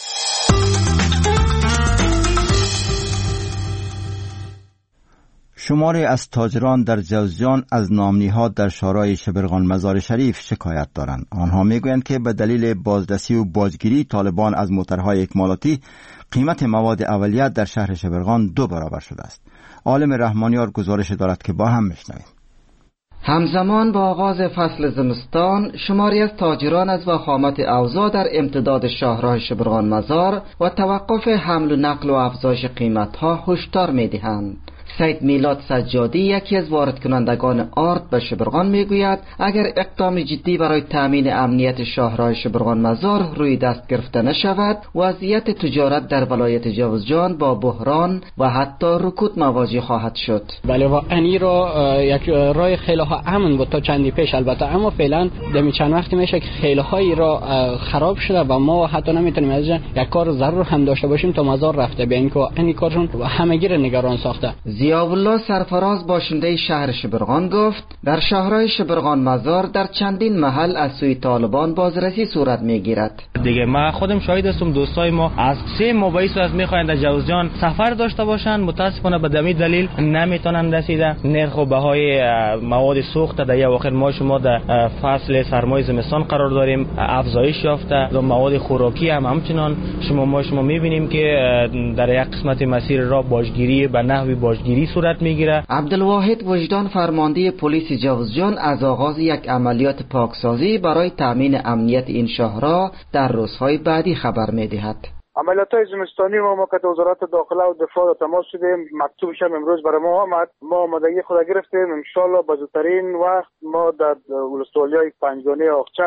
شماری از تاجران در جوزجان از نامنی‌ها در شورای شبرغان مزار شریف شکایت دارند. آنها میگویند که به دلیل بازرسی و باجگیری طالبان از موترهای اکمالاتی قیمت مواد اولیه در شهر شبرغان دو برابر شده است. عالم رحمانیار گزارش دارد که با هم میشنویم. همزمان با آغاز فصل زمستان، شماری از تاجران از وخامت اوضاع در امتداد شاهراه شبرغان مزار و توقف حمل و نقل و افزایش قیمت‌ها هشدار می‌دهند. سید میلاد سجادی، یکی از وارد کنندگان آرد به شبرغان، میگوید اگر اقدام جدی برای تامین امنیت شاهراه شبرغان مزار روی دست گرفته نشود، وضعیت تجارت در ولایت جوزجان با بحران و حتی رکود مواجه خواهد شد. بله واقعا این را یک راه خیلی ها امن بود تا چندی پیش، البته اما فعلا دمی چند وقتی میشه که خیلی هایی را خراب شده و ما حتی نمیتونیم از یک کار ضرور هم داشته باشیم تا مزار رفته، به اینکه این کارشون همگی را نگران ساخته. ضیاءالله سرفراز، باشنده شهر شبرغان، گفت در شهرهای شبرغان مزار در چندین محل از سوی طالبان بازرسی صورت میگیرد. دیگه ما خودم شاهد هستم، دوستای ما از سه مابعث از میخواین در جوزجان سفر داشته باشن، متاسفانه به دمی دلیل نمیتونن رسیده. نرخ و بهای مواد سوخت در یک آخر ما شما در فصل سرمای زمستان قرار داریم افزایش یافته، و مواد خوراکی هم همچنان شما ما شما میبینیم که در یک قسمت مسیر را باجگیری به نحوی باجگیری صورت میگیره. عبدالواحد وجدان، فرمانده پلیس جوزجان، از آغاز یک عملیات پاکسازی برای تامین امنیت این شهرها در روزهای بعدی خبر میدهد. عملیات‌های زمستانی ما ما که وزارت داخله و دفاع تماس شدیم، مکتوبش هم امروز برای ما آمد، ما آمادگی خود گرفتیم، ان شاءالله به زودترین وقت ما در ولسوالی‌های پنجگانه آخچه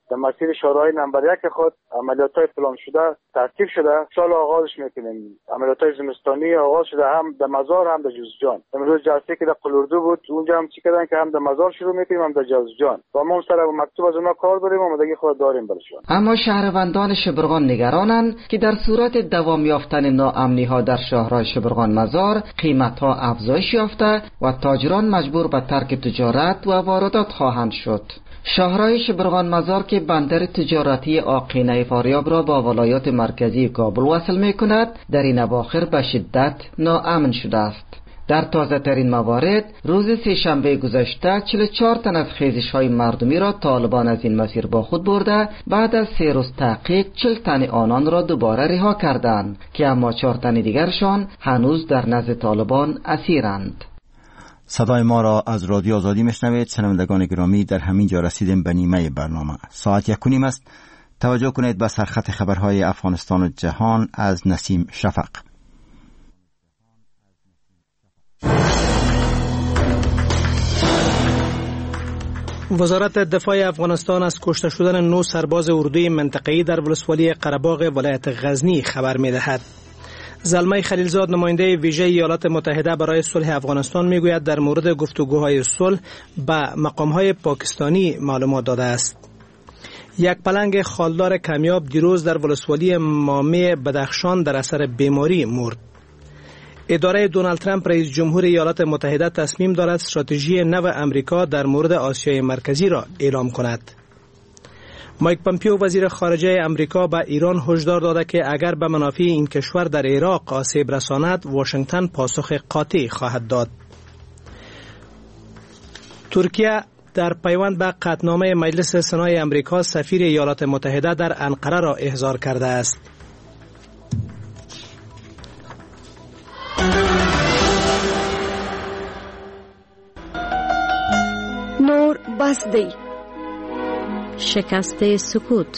در مسیر شورای نمبر یک خود عملیات‌های پلان شده ترتیب شده. سال آغازش میکنیم. عملیات‌های زمستانی آغاز شده، هم در مزار هم در جوزجان. امروز جلسه که در قلوردو بود، اونجا هم چی کردن که هم در مزار شروع میکنیم هم در جوزجان. و ما سر مکتوب از اونها کار داریم و آمادگی خود داریم برشون. اما شهروندان شبرغان نگرانند که در صورت دوام یافتن ناامنی‌ها در شهرهای شبرغان مزار قیمت‌ها افزایش یافته و تاجران مجبور به ترک تجارت و واردات خواهند شد. شهرهای شبرغان مزار که بندر تجارتی آقینه فاریاب را با ولایات مرکزی کابل وصل می کند، در این اواخر به شدت ناامن شده است. در تازه ترین موارد روز سه شنبه گذشته چهل و چهار تن از خیزش های مردمی را طالبان از این مسیر با خود برده، بعد از سه روز تحقیق چهل تن آنان را دوباره رها کردند که اما چهار تن دیگرشان هنوز در نزد طالبان اسیرند. صدای ما را از رادیو آزادی میشنوید. شنوندگان گرامی، در همین جا رسیدیم به نیمه برنامه. ساعت یک و نیم است. توجه کنید به سرخط خبرهای افغانستان و جهان از نسیم شفق. وزارت دفاع افغانستان از کشته شدن نو سرباز اردوی منطقه‌ای در ولسوالی قره‌باغ ولایت غزنی خبر می‌دهد. زلمه خلیلزاد، نماینده ویژه ایالات متحده برای صلح افغانستان، میگوید در مورد گفتگوهای صلح به مقامهای پاکستانی معلومات داده است. یک پلنگ خالدار کمیاب دیروز در ولسوالی مامه بدخشان در اثر بیماری مرد. اداره دونالد ترامپ رئیس جمهور ایالات متحده تصمیم دارد استراتژی نو امریکا در مورد آسیای مرکزی را اعلام کند. مایک پامپیو وزیر خارجه امریکا به ایران هشدار داده که اگر به منافع این کشور در عراق آسیب رساند، واشنگتن پاسخ قاطع خواهد داد. ترکیه در پیوند به قطعنامه مجلس سنای امریکا سفیر ایالات متحده در انقره را احضار کرده است. نور بسدی شکست سکوت.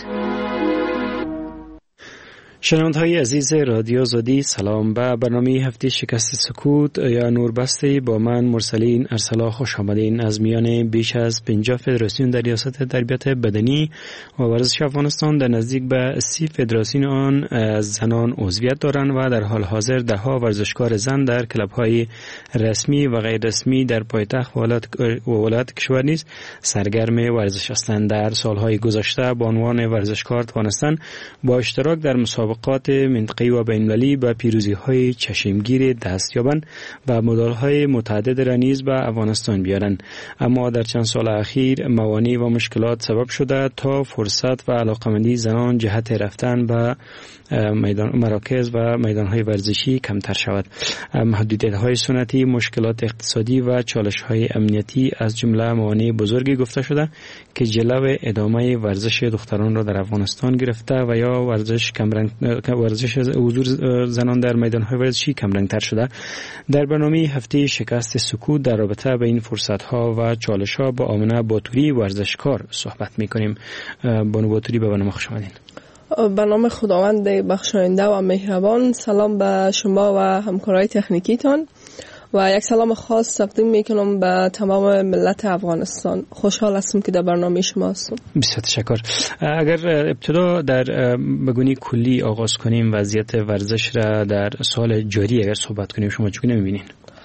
شنونده‌های عزیز رادیو آزادی، سلام. به برنامه هفته شکست سکوت یا نوربسته با من مرسلین ارسلا خوش آمدین. از میان بیش از پنجاه فدراسیون در ریاست تربیت بدنی و ورزش افغانستان در نزدیک به سی فدراسیون آن از زنان عضویت دارند و در حال حاضر ده ها ورزشکار زن در کلب‌های رسمی و غیر رسمی در پایتخت و ولایت کشور نیز سرگرم ورزش هستند. در سالهای گذشته با عنوان ورزشکار توانستند با اشتراک در مسابقات منطقه‌ای و بین‌المللی به پیروزی‌های چشمگیر دست یابند و مدال‌های متعدد را نیز به افغانستان بیارند. اما در چند سال اخیر موانع و مشکلات سبب شده تا فرصت و علاقمندی زنان جهت رفتن به میدان مراکز و میدان‌های ورزشی کمتر شود. محدودیت‌های سنتی، مشکلات اقتصادی و چالش‌های امنیتی از جمله موانع بزرگی گفته شده که جلو ادامه ورزش دختران را در افغانستان گرفته و یا ورزش کمرنگ ورزش حضور زنان در میدان‌های ورزشی کمرنگ‌تر شده. در برنامه هفته شکست سکوت در رابطه به این فرصت‌ها و چالش‌ها با آمنه باتوری ورزشکار صحبت می‌کنیم. بانو باتوری، به برنامه خوش آمدید. به نام خداوند بخشاینده و مهربان، سلام به شما و همکارای تکنیکیتان و یک سلام خاص تقدیم میکنم به تمام ملت افغانستان. خوشحال هستم که در برنامه شما هستم. بسیار تشکر. اگر ابتدا در بگونی کلی آغاز کنیم وضعیت ورزش را در سال جاری اگر صحبت کنیم، شما چگونه میبینین؟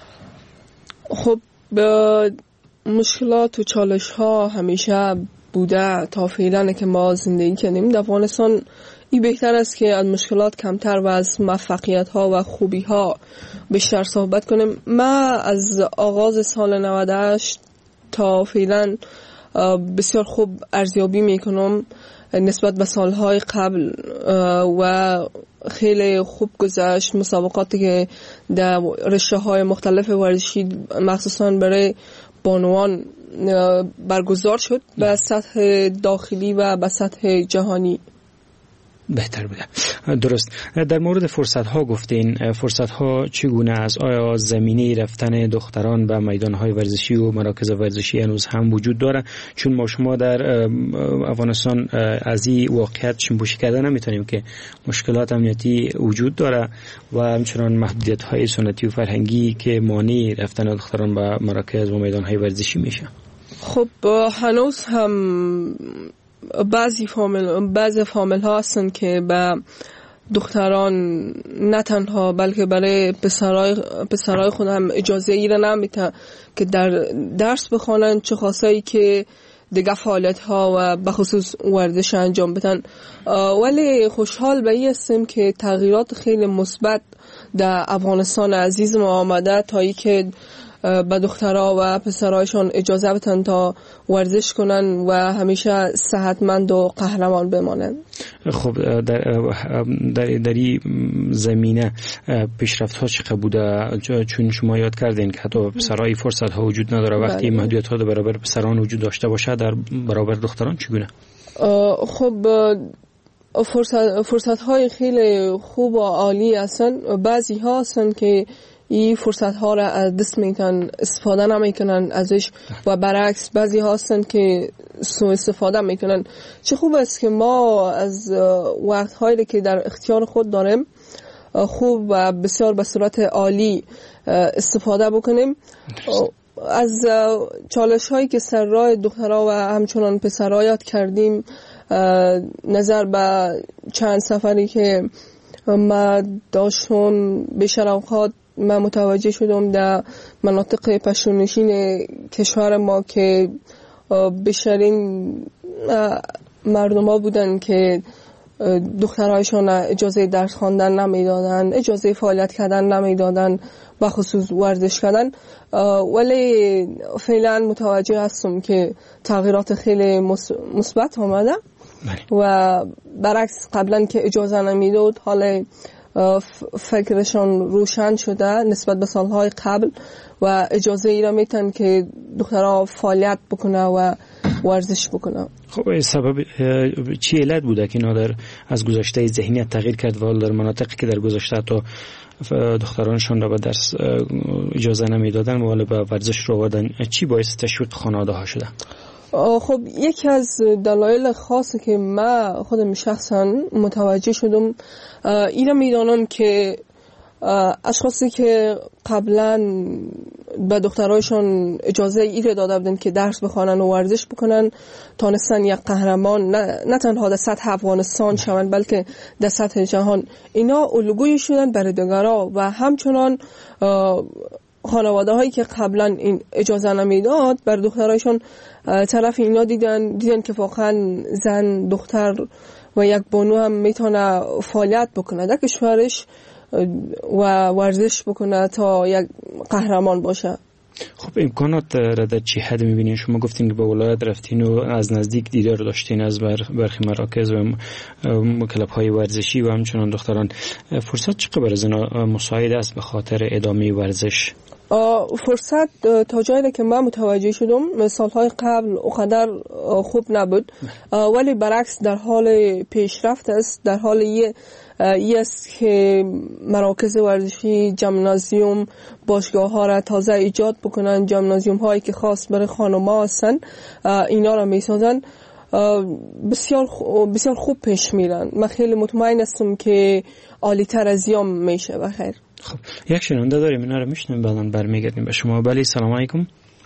خب به مشکلات و چالش ها همیشه بوده تا فعلا که ما زندگی کردیم در افغانستان. این بهتر است که از مشکلات کمتر و از موفقیت ها و خوبی ها بیشتر صحبت کنیم. من از آغاز سال نود و هشت تا فعلا بسیار خوب ارزیابی میکنم نسبت به سالهای قبل و خیلی خوب گذشت. مسابقاتی که در رشته های مختلف ورزشی مخصوصا برای بانوان برگزار شد به سطح داخلی و به سطح جهانی بهتر بوده. درست. در مورد فرصت ها گفتین، فرصت ها چگونه است؟ آیا زمینه رفتن دختران به میدان های ورزشی و مراکز ورزشی هنوز هم وجود داره؟ چون ما شما در افغانستان از این واقعیت شنبوشی کرده نمیتونیم که مشکلات امنیتی وجود داره و همچنان محدودیت های سنتی و فرهنگی که مانع رفتن دختران به مراکز و میدان های ورزشی میشه. خب هنوز هم بعضی فامیل بعضی فامیل ها هستن که به دختران نه تنها بلکه برای پسرای پسرای خود هم اجازه ای را نمیتن که در درس بخوانن، چه خاصایی که دیگه فعالیت ها و بخصوص ورزش انجام بدن. ولی خوشحال به این هستم که تغییرات خیلی مثبت در افغانستان عزیز ما آمده تا ای که به دخترها و پسرایشان اجازه بدن تا ورزش کنن و همیشه صحتمند و قهرمان بمانند. خب در در در این زمینه پیشرفت ها چقدر بوده؟ چون شما یاد کردین که حتی پسرای فرصت ها وجود نداره، وقتی محدودیت ها برابر پسران وجود داشته باشه در برابر دختران چگونه؟ خب فرصت فرصت های خیلی خوب و عالی هستن. بعضی ها هستن که این فرصت ها را از دست میتن استفاده نمیکنن ازش و برعکس بعضی ها هستن که سوء استفاده میکنن. چه خوب است که ما از وقت هایی که در اختیار خود داریم خوب و بسیار به صورت عالی استفاده بکنیم. از چالش هایی که سر راه دخترها و همچنان پسرها یاد کردیم، نظر به چند سفری که ما داشتون بیشتر اوقات من متوجه شدم در مناطق پشتونشین کشور ما که بیشترین مردم ها بودن که دخترهایشان اجازه درس خواندن نمیدادن، اجازه فعالیت کردن نمیدادن، بخصوص ورزش کردن. ولی فعلا متوجه هستم که تغییرات خیلی مثبت آمده و برعکس قبلا که اجازه نمیداد حالا فکرشان روشن شده نسبت به سالهای قبل و اجازه ای را میتن که دخترها فعالیت بکنه و ورزش بکنه. خب سبب چی علت بوده که اینا در از گذشته ذهنیت تغییر کرد و در مناطقی که در گذشته تا دخترانشان را به درس اجازه نمیدادن ولی به ورزش رو آوردن، چی باعث تشویق خانواده ها شده؟ خب یکی از دلایل خاصی که من خودم شخصا متوجه شدم اینا میدانم که اشخاصی که قبلا به دخترایشان اجازه ایره داده بودن که درس بخوانن و ورزش بکنن تانستن یک قهرمان نه, نه تنها در سطح افغانستان شوند بلکه در سطح جهان. اینا الگوی شدن برای دیگران و همچنان خانواده هایی که قبلا این اجازه نمیداد بر دخترایشان طرف اینا دیدن دیدن که واقعا زن دختر و یک بانو هم میتونه فعالیت بکنه در کشورش و ورزش بکنه تا یک قهرمان باشه. خب امکانات را در چه حد میبینین؟ شما گفتین که به ولایت رفتین و از نزدیک دیدار داشتین از برخی مراکز و کلب های ورزشی و همچنان دختران. فرصت چقدر برای اینا مساعد است به خاطر ادامه ورزش؟ فرصت تا جایی که من متوجه شدم سالهای قبل اونقدر خوب نبود، ولی برعکس در حال پیشرفت است. در حال یه ای است که مراکز ورزشی، جمنازیوم، باشگاه ها را تازه ایجاد بکنن، جمنازیوم هایی که خاص برای خانوما هستن اینا را میسازن. بسیار بسیار خوب پیش میرن. من خیلی مطمئن هستم که عالی تر از یام میشه. بخیر. خب یک شنونده داریم، اینا رو میشنیم بعداً برمیگردیم به شما. بله سلام علیکم.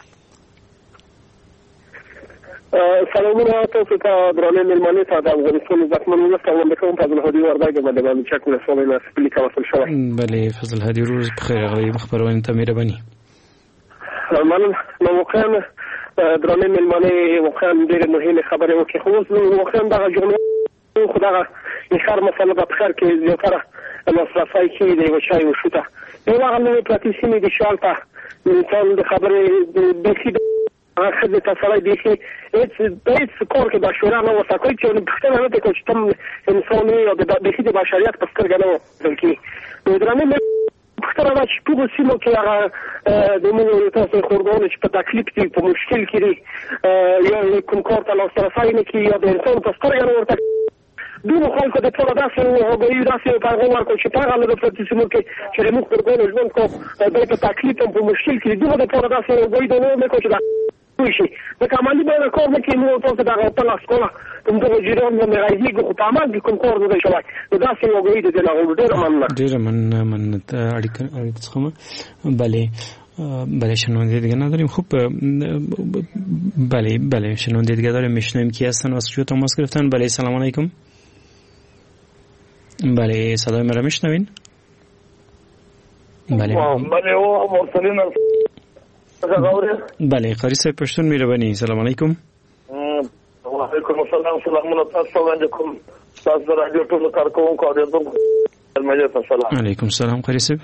سلامونه تاسو ته درانه ملمانه ته د افغانستان زخمن ولسمون بکوم فضل هادی وردګ باندې باندې چک له سوال نه سپلی کوسل شوی. بله فضل هادی روز بخیر آقای مخبران ته مهرباني. من موقعا درانه ملمانه واقعا ډېر مهمه خبره وکړه. خو اوس واقعا دا جمله خدای این خر مثلا په خر کې زیاتره مصرفای کې دی و چای و شوته. یو هغه نو پراتیسی می دي شالته انسان د خبره بخي خدمت تاسو دیخي هیڅ هیڅ کور کې بشورا نه وسه کوي چې پښتنه نه کوي چې تم انساني او د بخي د بشریت په سترګه نه ځلکی نو درنه پښتنه دا چې په سیمو کې هغه د موږ تاسو خورګون چې په تکلیف کې په مشکل کې یا کوم کار ته لاسرسي نه کوي یا د انسان په سترګه نه ورته دونو خلکو د ټول داسې هغوی داسې پیغام ورکړ چې هغه له پرتیسمو کې چې موږ خورګون ژوند کو د تکلیف په مشکل کې دغه د ټول داسې هغوی د نو کو چې شي د کمالي به کور نه کې نو تاسو دا په لاس کوله کوم د جیران نه راځي کو په عمل کې کوم کور نه شوی دا څه یو غوړي د نه ډېر مننه ډېر مننه مننه اړیکه اړیکه څخه. بله بله شنونده دیگه نداریم. خوب بله بله شنونده دیگه داریم، میشنویم کی هستن از کجا تماس گرفتن. بله سلام علیکم. بله صدای مرا میشنوین؟ بله بله او مرسلین بله قاری صاحب پشتون میربانی. سلام علیکم. و علیکم السلام. سلام تاسو باندې کوم تاسو رادیو ټول کارکون کوم المجلس. السلام علیکم. سلام قاری صاحب.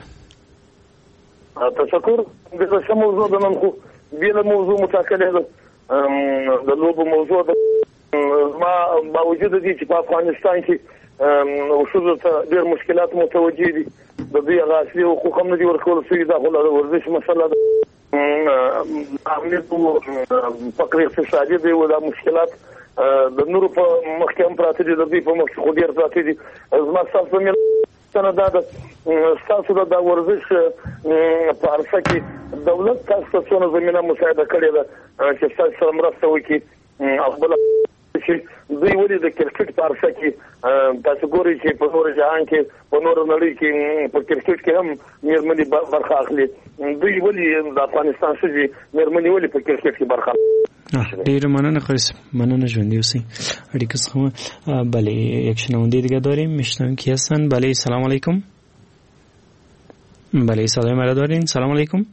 تشکر. د څه موضوع د نن خو بیل موضوع متأکده ده د لوب موضوع ده ما باوجود دي چې په افغانستان کې او شوزو ته ډېر مشکلات متوجه دي. د دې غاصبي حقوق هم نه دي ورکول شوي. دا خو د ورزش مسله ده. امنیت او فقر اقتصادي دی او دا مشکلات د نورو په مخ کې هم پراته دي. د دې په مخ کې خو ډېر پراته دي. زما تاسو مې څنګه دا د تاسو د ورزش په اړه کې دولت تاسو څونه زمينه مساعده کړې ده چې تاسو سره مرسته وکړي. خپل چې دوی ولې د کرکټ په اړه کې تاسو ګورئ چې په نور جهان کې په نور نړۍ کې په کرکټ کې هم مېرمنې برخه اخلي. دوی ولې د افغانستان څخه مېرمنې ولې په کرکټ کې برخه اخلي؟ ډیر مننه خالص مننه ژوندی اوسئ. اړیکه څخه بله یک شنونده دیگه داریم، میشنویم کی هستن. بله سلام علیکم. بله صدای مرا دارین. سلام علیکم.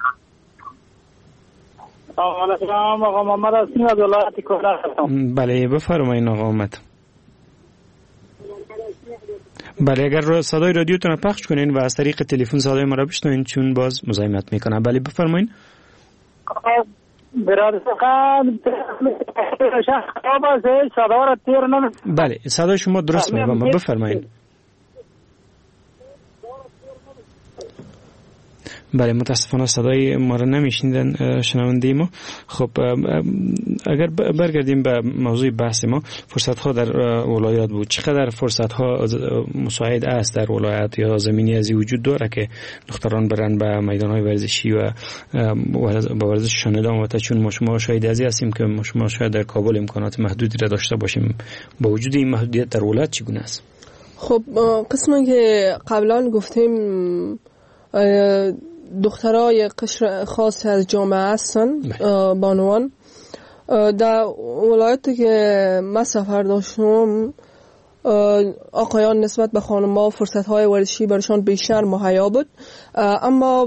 سلام آقا محمد هستیم از ولایت کهنه هستم. بله بفرمایید آقا محمد. بله اگر صدای رادیوتون رو پخش کنین و از طریق تلفن صدای ما را بشنوین چون باز مزاحمت میکنه. بله بفرمایید. برادر خان خراب است، صدا را تیر نمی. بله صدای شما درست میاد. بفرمایید. بله متاسفانه صدای ما را نمیشنیدن شنونده ما. خب اگر برگردیم به موضوع بحث ما، فرصت ها در ولایات بود. چقدر فرصت ها مساعد است در ولایت یا زمینی ازی وجود داره که دختران برن به میدان های ورزشی و با ورزششان ادامه بده؟ چون ما شما شاهد ازی هستیم که ما شما شاید در کابل امکانات محدودی را داشته باشیم. با وجود این محدودیت در ولایت چگونه است؟ خب قسمی که قبلا گفتیم دخترای قشر خاص از جامعه هستن بانوان. در ولایتی که من سفر داشتم آقایان نسبت به خانم‌ها فرصت‌های ورزشی برشان بیشتر مهیا بود، اما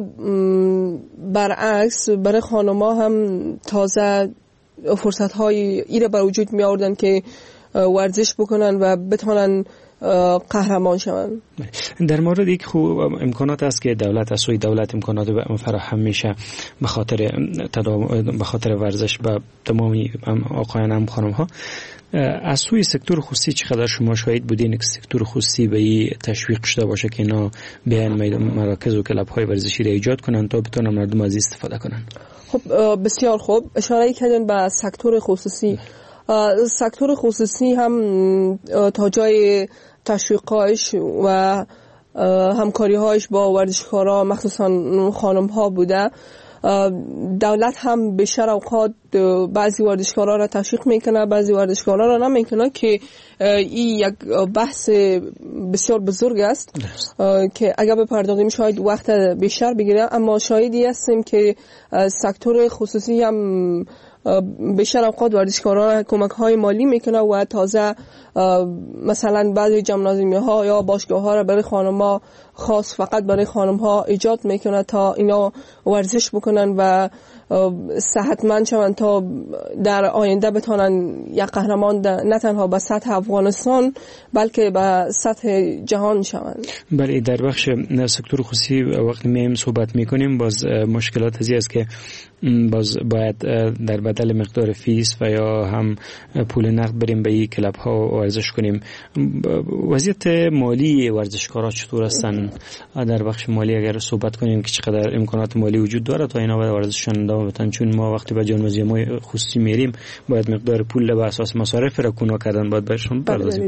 برعکس برای خانم‌ها هم تازه فرصت‌های ایره به وجود می آوردن که ورزش بکنن و بتونن قهرمان شوند. در مورد یک خوب امکانات است که دولت از سوی دولت امکانات فراهم میشه به خاطر به خاطر ورزش به تمامی آقایان هم خانم ها. از سوی سکتور خصوصی چقدر شما شاهد بودین که سکتور خصوصی به این تشویق شده باشه که اینا بیان مراکز و کلاب های ورزشی را ایجاد کنن تا بتونن مردم از استفاده کنن؟ خب بسیار خوب اشاره کردن به سکتور خصوصی. سکتور خصوصی هم تا جای تشویقش و همکاری‌هاش با ورزشکارا مخصوصا خانم‌ها بوده. دولت هم بیشتر اوقات بعضی ورزشکارا را تشویق میکنه، بعضی ورزشکارا را نمیکنه که این یک بحث بسیار بزرگ است که اگر بپردازیم شاید وقت بیشتر بگیره. اما شاهدی هستیم که سکتور خصوصی هم بیشتر اوقات ورزشکاران کمک های مالی میکنه و تازه مثلا بعضی جمنازیمی ها یا باشگاه ها را برای خانم ها خاص فقط برای خانم ها ایجاد میکنه تا اینا ورزش بکنن و صحتمند شوند تا در آینده بتونن یک قهرمان نه تنها به سطح افغانستان بلکه به سطح جهان شوند. بله در بخش سکتور خصوصی وقتی میایم صحبت میکنیم باز مشکلات ازی است که باز باید در بدل مقدار فیس و یا هم پول نقد بریم به این کلاب ها ورزش کنیم. وضعیت مالی ورزشکارا چطور هستن؟ در بخش مالی اگر صحبت کنیم که چقدر امکانات مالی وجود داره تا اینا باید ورزششون ادامه بدن؟ چون ما وقتی به جانمازی‌های خصوصی میریم باید مقدار پول به اساس مصارف را کنا کردن باید برشون بپردازیم.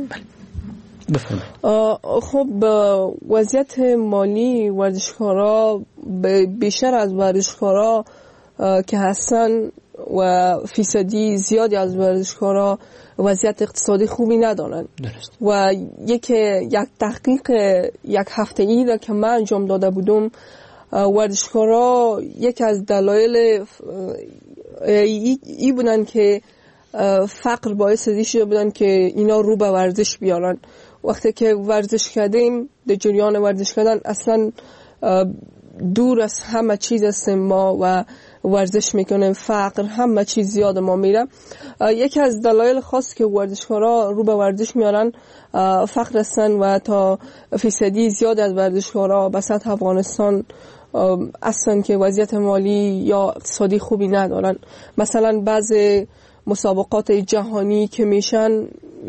خب وضعیت مالی ورزشکارا بیشتر از ورزشکارا که هستن و فیصدی زیادی از ورزشکارا وضعیت اقتصادی خوبی ندارن و یک یک تحقیق یک هفته ای را که من انجام داده بودم ورزشکارا یکی از دلایل ای بودن که فقر باعث ازی شده بودن که اینا رو به ورزش بیارن. وقتی که ورزش کردیم، در جریان ورزش کردن اصلا دور از همه چیز هستیم ما و ورزش میکنیم، فقر همه چیز زیاد ما میره. یکی از دلایل خاص که ورزشکارا رو به ورزش میارن فقر هستن و تا فیصدی زیاد از ورزشکارا به سطح افغانستان اصلا که وضعیت مالی یا اقتصادی خوبی ندارن. مثلا بعض مسابقات جهانی که میشن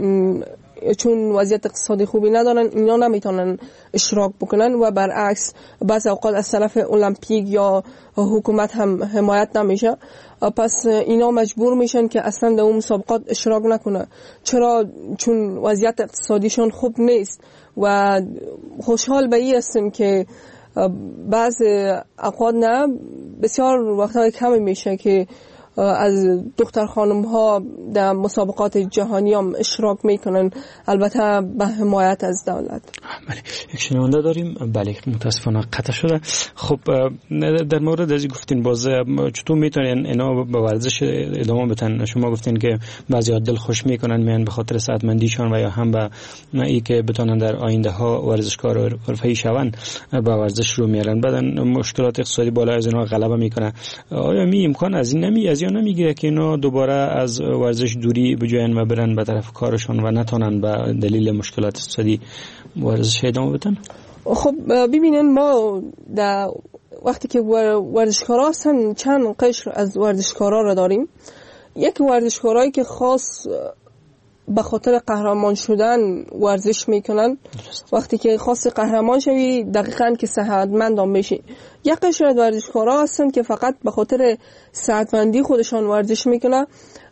چون وضعیت اقتصادی خوبی ندارن اینا نمیتونن اشتراک بکنن و برعکس بعض اوقات از طرف المپیک یا حکومت هم حمایت نمیشه، پس اینا مجبور میشن که اصلا در اون مسابقات اشتراک نکنه. چرا؟ چون وضعیت اقتصادیشون خوب نیست و خوشحال به این هستیم که بعض اوقات نه بسیار وقتهای کمی میشه که از دختر خانم ها در مسابقات جهانی هم اشتراک میکنن، البته به حمایت از دولت. بله، یک شنونده داریم. بله، متاسفانه قطع شده. خب در مورد از گفتین باز چطور میتونن اینا به ورزش ادامه بدن؟ شما گفتین که بعضی دل خوش میکنن میان به خاطر سعادتمندیشان و یا هم به ای که بتونن در آینده ها ورزشکار حرفه‌ای شون به ورزش رو میارن. بعدن مشکلات اقتصادی بالا از اینا غلبه میکنه. آیا می امکان از این نمی از یا نمیگیره که اینا دوباره از ورزش دوری بجوین و برن به طرف کارشون و نتونن به دلیل مشکلات اقتصادی ورزش ادامه بدن؟ خب ببینین، ما در وقتی که ورزشکارا هستن چند قشر از ورزشکارا را داریم. یک ورزشکارایی که خاص به خاطر قهرمان شدن ورزش میکنن، وقتی که خاص قهرمان شوی دقیقاً که صحتمند هم بشی. یک قشر از ورزشکارا هستن که فقط به خاطر صحتمندی خودشان ورزش میکنن.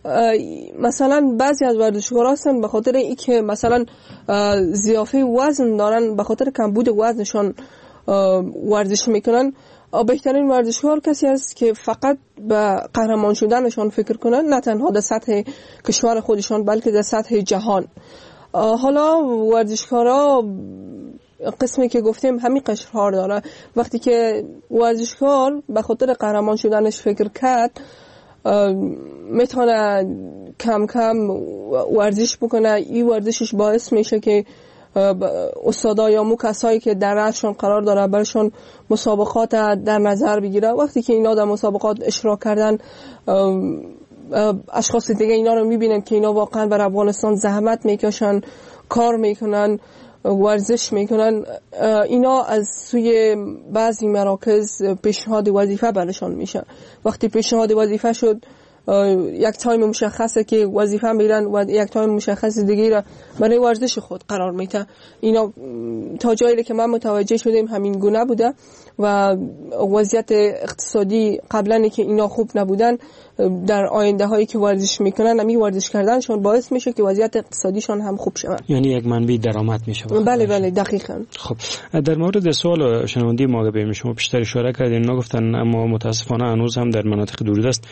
مثلا بعضی از ورزشکارا هستن به خاطر ای که مثلا ضعف وزن دارن، به خاطر کمبود وزنشان ورزش میکنن. بهترین ورزشکار کسی است که فقط به قهرمان شدنشان فکر کنن، نه تنها در سطح کشور خودشان بلکه در سطح جهان. حالا ورزشکارا قسمی که گفتیم همین قشرها داره. وقتی که ورزشکار به خاطر قهرمان شدنش فکر کرد، میتونه کم کم ورزش بکنه. این ورزشش باعث میشه که استادا یا مو کسایی که در رأسشون قرار داره برشون مسابقات در نظر بگیره. وقتی که اینا در مسابقات اشتراک کردن، اشخاص دیگه اینا رو میبینن که اینا واقعا بر افغانستان زحمت میکشن، کار میکنن، ورزش میکنن. اینا از سوی بعضی مراکز پیشنهاد وظیفه برشون میشه. وقتی پیشنهاد وظیفه شد، یک تایم مشخصه که وظیفه میرن و یک تایم مشخص دیگه را برای ورزش خود قرار میده. اینا تا جایی که من متوجه شدیم همین گونه بوده و وضعیت اقتصادی قبلا که اینا خوب نبودن، در آینده هایی که ورزش میکنن همین ورزش کردنشون باعث میشه که وضعیت اقتصادیشون هم خوب شود، یعنی یک منبع درآمد میشه. بله بله دقیقاً. خب در مورد سوال شنوندی ما به شما بیشتر اشاره کردین، نگفتن اما متاسفانه هنوز هم در مناطق دوردست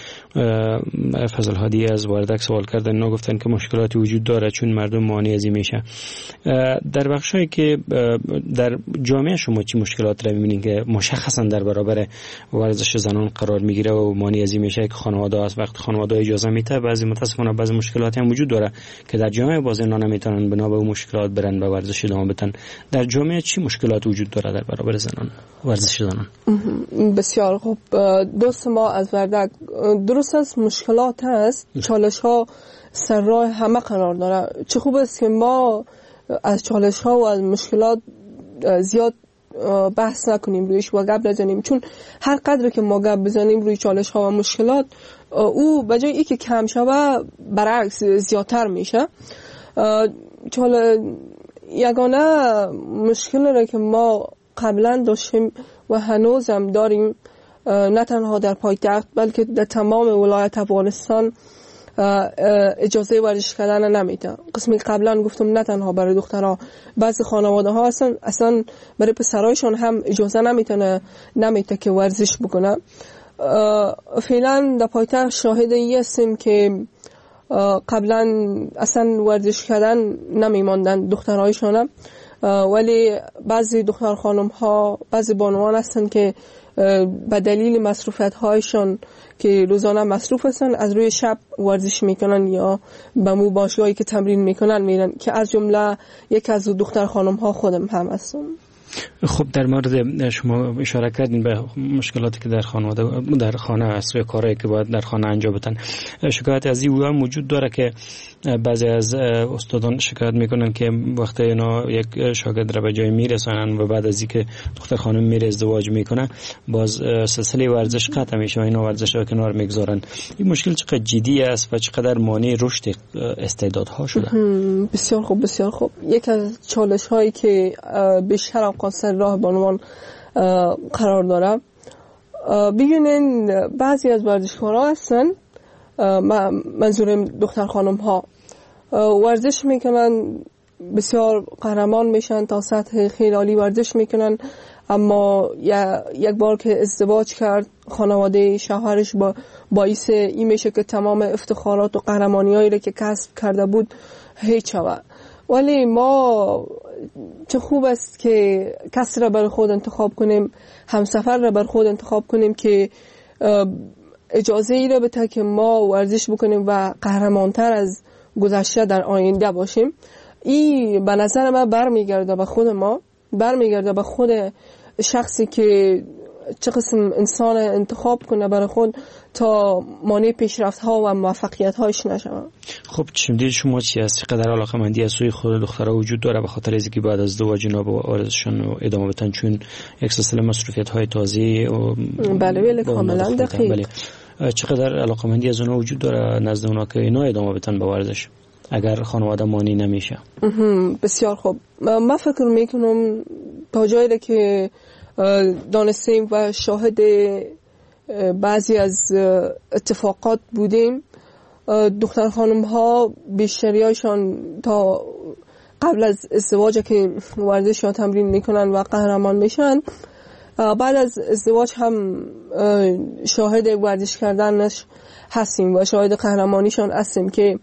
فضل هادی از وردک سوال کردن، نگفتن که مشکلاتی وجود داره چون مردم مانع ازی میشه. در بخشایی که در جامعه شما چی مشکلات رو میبینین که مشخصا در برابر ورزش زنان قرار میگیره و مانع ازی میشه که خانواده از وقت خانواده اجازه میده، بعضی متاسفانه بعضی مشکلاتی هم وجود داره که در جامعه باز اینا نمیتونن بنا به اون مشکلات برن به ورزش ادامه بدن. در جامعه چی مشکلات وجود داره در برابر زنان ورزش زنان؟ بسیار خوب. دوست ما از وردک درست است، مشکلات هست، چالش ها سر راه همه قرار داره. چه خوب است که ما از چالش ها و از مشکلات زیاد بحث نکنیم رویش و گپ نزنیم، چون هر قدر که ما گپ بزنیم روی چالش ها و مشکلات، او بجای ای که کم شوه برعکس زیادتر میشه. چال یگانه مشکل را که ما قبلا داشتیم و هنوز هم داریم، نه تنها در پایتخت بلکه در تمام ولایت افغانستان اجازه ورزش کردن نمیده. قسمی قبلا گفتم نه تنها برای دخترها، بعضی خانواده ها هستن اصلا برای پسرایشون هم اجازه نمیتونه نمیده که ورزش بکنه. فعلا در پایتخت شاهد این هستیم که قبلا اصلا ورزش کردن نمیماندن دخترایشون، ولی بعضی دختر خانم ها، بعضی بانوان هستن که به دلیل مصروفیت هایشان که روزانه مصروف هستن از روی شب ورزش میکنن یا به مو باشگاهی که تمرین میکنن میرن، که از جمله یک از دختر خانم ها خودم هم هستم. خب در مورد شما اشاره کردین به مشکلاتی که در خانواده در خانه است و کارهایی که باید در خانه انجام بدن. شکایت از این هم وجود داره که بعضی از استادان شکایت میکنن که وقتی اینا یک شاگرد را به جای میرسانن و بعد از اینکه دختر خانم میره ازدواج میکنه باز سلسله ورزش قطع میشه و اینا ورزش را کنار میگذارن. این مشکل چقدر جدی است و چقدر مانع رشد استعدادها شده؟ بسیار خوب بسیار خوب. یک از چالش هایی که بیشتر اوقات سر راه بانوان قرار داره، ببینین بعضی از ورزشکارها هستن، منظورم دختر خانم ها، ورزش میکنن، بسیار قهرمان میشن، تا سطح خیلی عالی ورزش میکنن، اما یک بار که ازدواج کرد خانواده شوهرش با باعث این میشه که تمام افتخارات و قهرمانی هایی را که کسب کرده بود هیچ شود. ولی ما چه خوب است که کسی را بر خود انتخاب کنیم، همسفر را بر خود انتخاب کنیم که اجازه ای را بده که ما ورزش بکنیم و قهرمانتر از گذشته در آینده باشیم. این به نظر من برمیگرده به خود ما، برمیگرده به خود شخصی که چه قسم انسان انتخاب کنه برای خود تا مانع پیشرفت ها و موفقیت هایش نشود. خب چندی شما چی است؟ چقدر علاقه‌مندی از سوی خود دخترها وجود داره به خاطر اینکه بعد از ازدواج اینا با ورزششون ادامه بدن، چون یک سلسله مصروفیت های تازه و بله بله کاملا دقیق. بله. چقدر علاقه‌مندی از اونها وجود داره نزد اونها که اینا ادامه بدن به ورزش اگر خانواده مانی نمیشه؟ بسیار خوب. من فکر میکنم تا جایی که دانستیم و شاهد بعضی از اتفاقات بودیم، دختر خانم ها بیشتریاشان تا قبل از ازدواج که ورزش یا تمرین میکنن و قهرمان میشن، بعد از ازدواج هم شاهد ورزش کردنش هستیم و شاهد قهرمانیشان هستیم که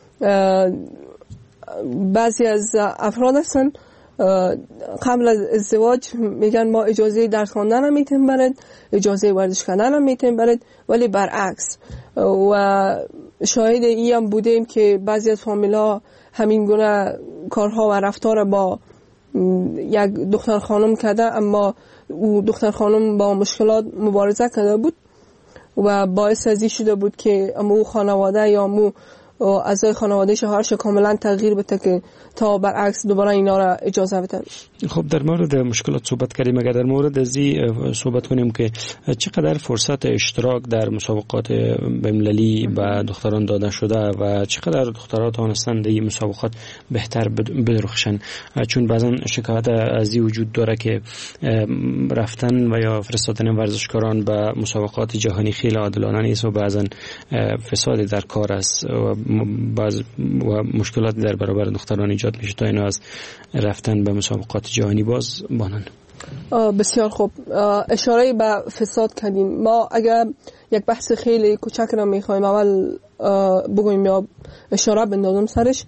بعضی از افراد هستن قبل از ازدواج میگن ما اجازه درس خواندن هم میتیم برد، اجازه ورزش کردن هم میتیم برد، ولی برعکس. و شاهد ای هم بودیم که بعضی از فامیلا همین گونه کارها و رفتار با یک دختر خانم کرده، اما او دختر خانم با مشکلات مبارزه کرده بود و باعث از این شده بود که امو خانواده یا امو اعضای خانواده شوهرش کاملا تغییر بده که تا برعکس دوباره اینا را اجازه بدن. خب در مورد مشکلات صحبت کردیم، اگر در مورد ازی صحبت کنیم که چقدر فرصت اشتراک در مسابقات بین‌المللی به دختران داده شده و چقدر دخترها توانستند این مسابقات بهتر بدرخشن، چون بعضا شکایت ازی وجود داره که رفتن و یا فرستادن ورزشکاران به مسابقات جهانی خیلی عادلانه نیست و بعضا فساد در کار است و بعض و مشکلات در برابر دختران ایجاد میشه تا اینا از رفتن به مسابقات جهانی باز بانن. بسیار خوب. اشاره به فساد کردیم. ما اگر یک بحث خیلی کوچک را میخوایم اول بگویم یا اشاره بندازم سرش،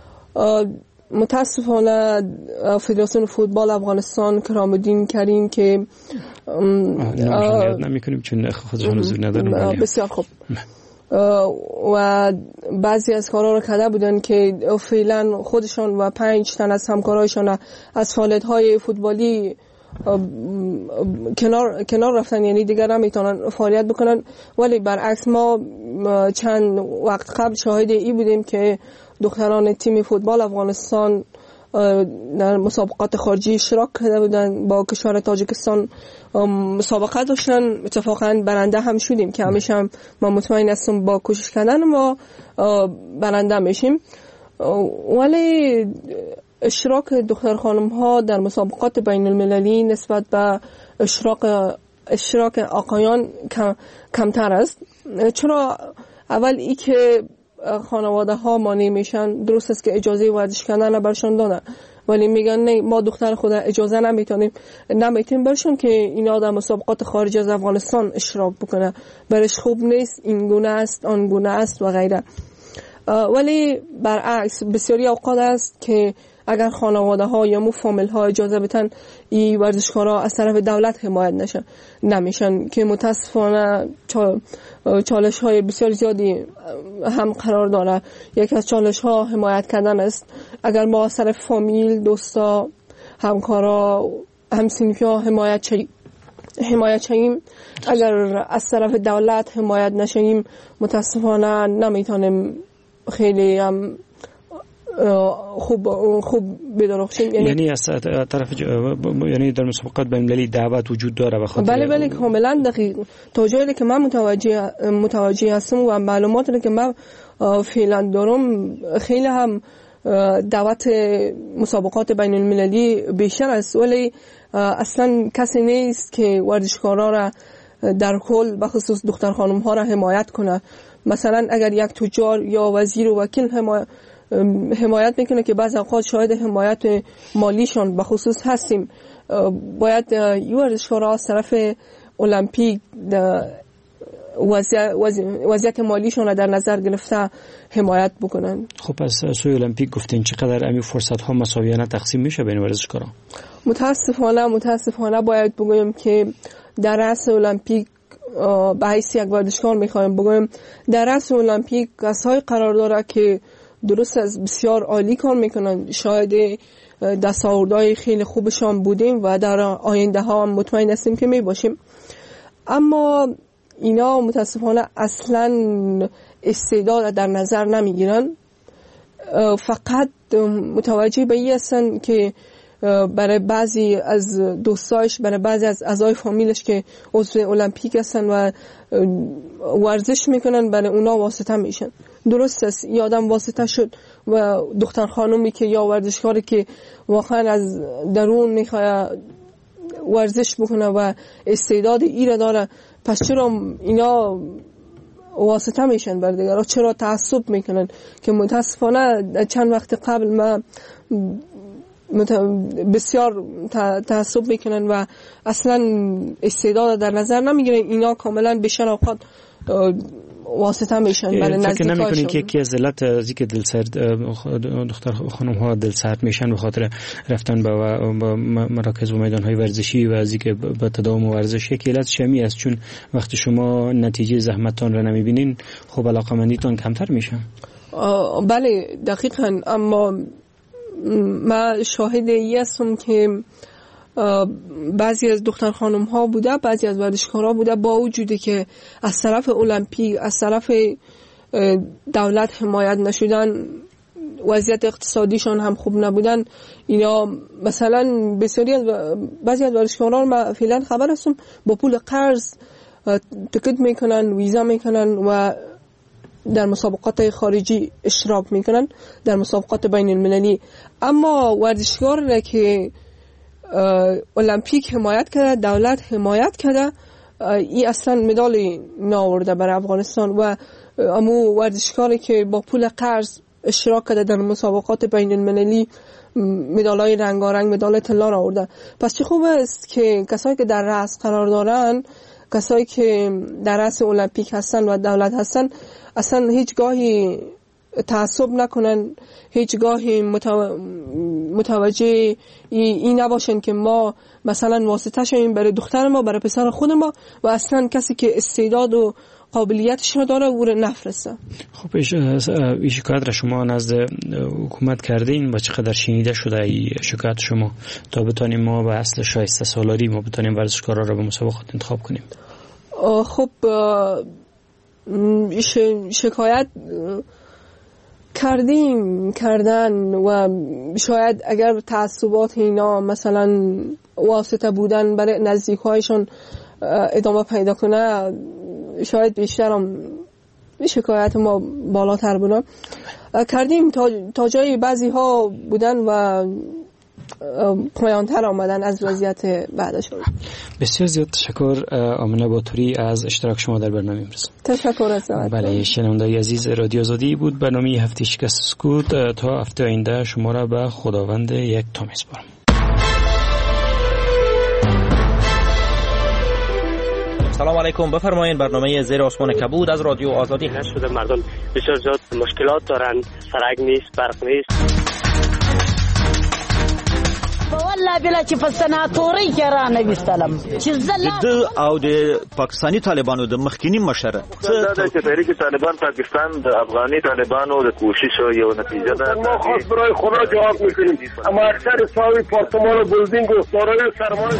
متاسفانه فدراسیون فوتبال افغانستان کرامالدین کریم که نمیکنیم چون خودشون حضور ندارن. بسیار خوب. و بعضی از کارها رو کرده بودن که فعلا خودشان و پنج تن از همکارایشان از فعالیت‌های فوتبالی کنار کنار رفتن، یعنی دیگر نمیتونن فعالیت بکنن. ولی برعکس ما چند وقت قبل شاهد ای بودیم که دختران تیم فوتبال افغانستان در مسابقات خارجی اشتراک کرده بودن، با کشور تاجیکستان مسابقه داشتن، اتفاقا برنده هم شدیم که همیشه هم ما مطمئن هستم با کوشش کردن ما برنده میشیم. ولی اشتراک دختر خانم ها در مسابقات بین المللی نسبت به اشتراک اشتراک آقایان کم، کمتر است. چرا؟ اول ای که خانواده ها مانع میشن، درست است که اجازه ورزش کردن برشون دادن، ولی میگن نه ما دختر خود اجازه نمیتونیم نمیتونیم برشون که اینا در مسابقات خارج از افغانستان اشتراک بکنه، برش خوب نیست، این گونه است آن گونه است و غیره. ولی برعکس بسیاری اوقات است که اگر خانواده ها یا مو فامیل ها اجازه بدن این ورزشکارا از طرف دولت حمایت نشن نمیشن که متاسفانه چالش های بسیار زیادی هم قرار داره. یکی از چالش ها حمایت کردن است. اگر ما از طرف فامیل، دوستا، همکارا، همسنفی ها حمایت شیم حمایت شیم اگر از طرف دولت حمایت نشیم متاسفانه نمیتونیم خیلی هم خوب خوب بدرخشیم. یعنی, یعنی از طرف یعنی در مسابقات بین‌المللی دعوت وجود داره به خاطر بله بله کاملا دقیق. تا جایی که من متوجه متوجه هستم و معلوماتی که من فعلا دارم خیلی هم دعوت مسابقات بین المللی بیشتر است، ولی اصلا کسی نیست که ورزشکارا را در کل به خصوص دختر خانم ها را حمایت کنه. مثلا اگر یک تجار یا وزیر و وکیل حمایت حمایت میکنه که بعض اوقات شاید حمایت مالیشان به خصوص هستیم، باید این ورزشکارا از طرف المپیک وضعیت, وضعیت مالیشون را در نظر گرفته حمایت بکنن. خب پس سوی المپیک گفتین چقدر امی فرصت ها مساویانه تقسیم میشه بین ورزشکارا؟ متاسفانه متاسفانه باید بگویم که در رأس المپیک به حیث یک ورزشکار میخوایم بگویم در رأس المپیک کسایی قرار داره که درست از بسیار عالی کار میکنن، شاید دستاوردهای خیلی خوبشان بودیم و در آینده ها هم مطمئن هستیم که میباشیم، اما اینا متاسفانه اصلا استعداد در نظر نمیگیرن. فقط متوجه به این هستن که برای بعضی از دوستاش، برای بعضی از اعضای فامیلش که عضو المپیک هستن و ورزش میکنن برای اونا واسطه میشن. درست است یادم واسطه شد و دختر خانومی که یا ورزشکاری که واقعا از درون میخواد ورزش بکنه و استعداد ایره داره، پس چرا اینا واسطه میشن بر دیگران؟ چرا تعصب میکنن؟ که متاسفانه چند وقت قبل ما بسیار تعصب میکنن و اصلا استعداد در نظر نمیگیرن. اینا کاملا به شناخت واسطه میشن برای نزدیکاشون. فکر نمیکنین که یکی از علت از اینکه دلسرد دختر خانم ها دلسرد میشن به خاطر رفتن به مراکز و میدان های ورزشی و از اینکه به تداوم ورزش یک علت شمی است، چون وقتی شما نتیجه زحمتتان را نمیبینین خب علاقمندیتون کمتر میشه؟ بله دقیقاً، اما من شاهد این هستم که بعضی از دختر خانم ها بوده، بعضی از ورزشکارا بوده، با وجودی که از طرف المپیک از طرف دولت حمایت نشدن، وضعیت اقتصادیشان هم خوب نبودن، اینا مثلا بسیاری از بعضی از ورزشکارا ما فعلا خبر هستم با پول قرض تکت میکنن، ویزا میکنن و در مسابقات خارجی اشتراک میکنن، در مسابقات بین المللی. اما ورزشکار که المپیک حمایت کرده، دولت حمایت کرده، این اصلا مدال ناورده برای افغانستان و امو ورزشکاری که با پول قرض اشتراک کرده در مسابقات بین المللی مدالای رنگارنگ، مدال طلا آورده. پس چه خوب است که کسایی که در رأس قرار دارن، کسایی که در رأس المپیک هستن و دولت هستن، اصلا هیچ گاهی تعصب نکنن، هیچ گاهی متو... متوجه این نباشن که ما مثلا واسطه شویم برای دختر ما، برای پسر خود ما و اصلا کسی که استعداد و قابلیتش رو داره او رو نفرسته. خب این شکایت را شما نزد حکومت کردین و چقدر شنیده شده این شکایت شما تا بتانیم ما به اصل شایسته سالاری ما بتانیم ورزشکارا را به مسابقات انتخاب کنیم؟ خب شکایت کردیم کردن و شاید اگر تعصبات اینا مثلا واسطه بودن برای نزدیکایشون ادامه پیدا کنه، شاید بیشتر هم شکایت ما بالاتر بودن. کردیم تا, تا جای بعضی ها بودن و پایانتر آمدن از وضعیت بعدشون. بسیار زیاد تشکر آمنه باتوری از اشتراک شما در برنامه امروز. تشکر از دعوت. بله، شنوندگان عزیز رادیو آزادی بود. برنامه هفته شکست سکوت تا هفته آینده شما را به خداوند یک تا میسپارم. سلام علیکم، بفرمایید. برنامه زیر آسمان کبود از رادیو آزادی شده. مردم بسیار زیاد مشکلات دارند، سرک نیست، برق نیست. والله بلا چې په سناتوري کې را نه وستلم چې زله او د پاکستانی طالبانو د مخکینی مشر څه د تحریک طالبان پاکستان د افغاني طالبانو د کوشش یو نتیجه ده. ما خاص برای خدا جواب میکنیم. اما اکثر ساوی پارتمان و بلدینگ و سارای سرمایه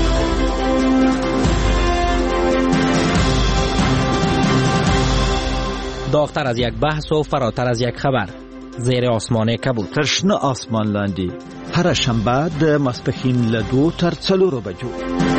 داغتر از یک بحث و فراتر از یک خبر. زیر آسمان کبود. ترشنه آسمان لاندی. هر شنبه د ماسپښین له دوو تر څلورو بجو.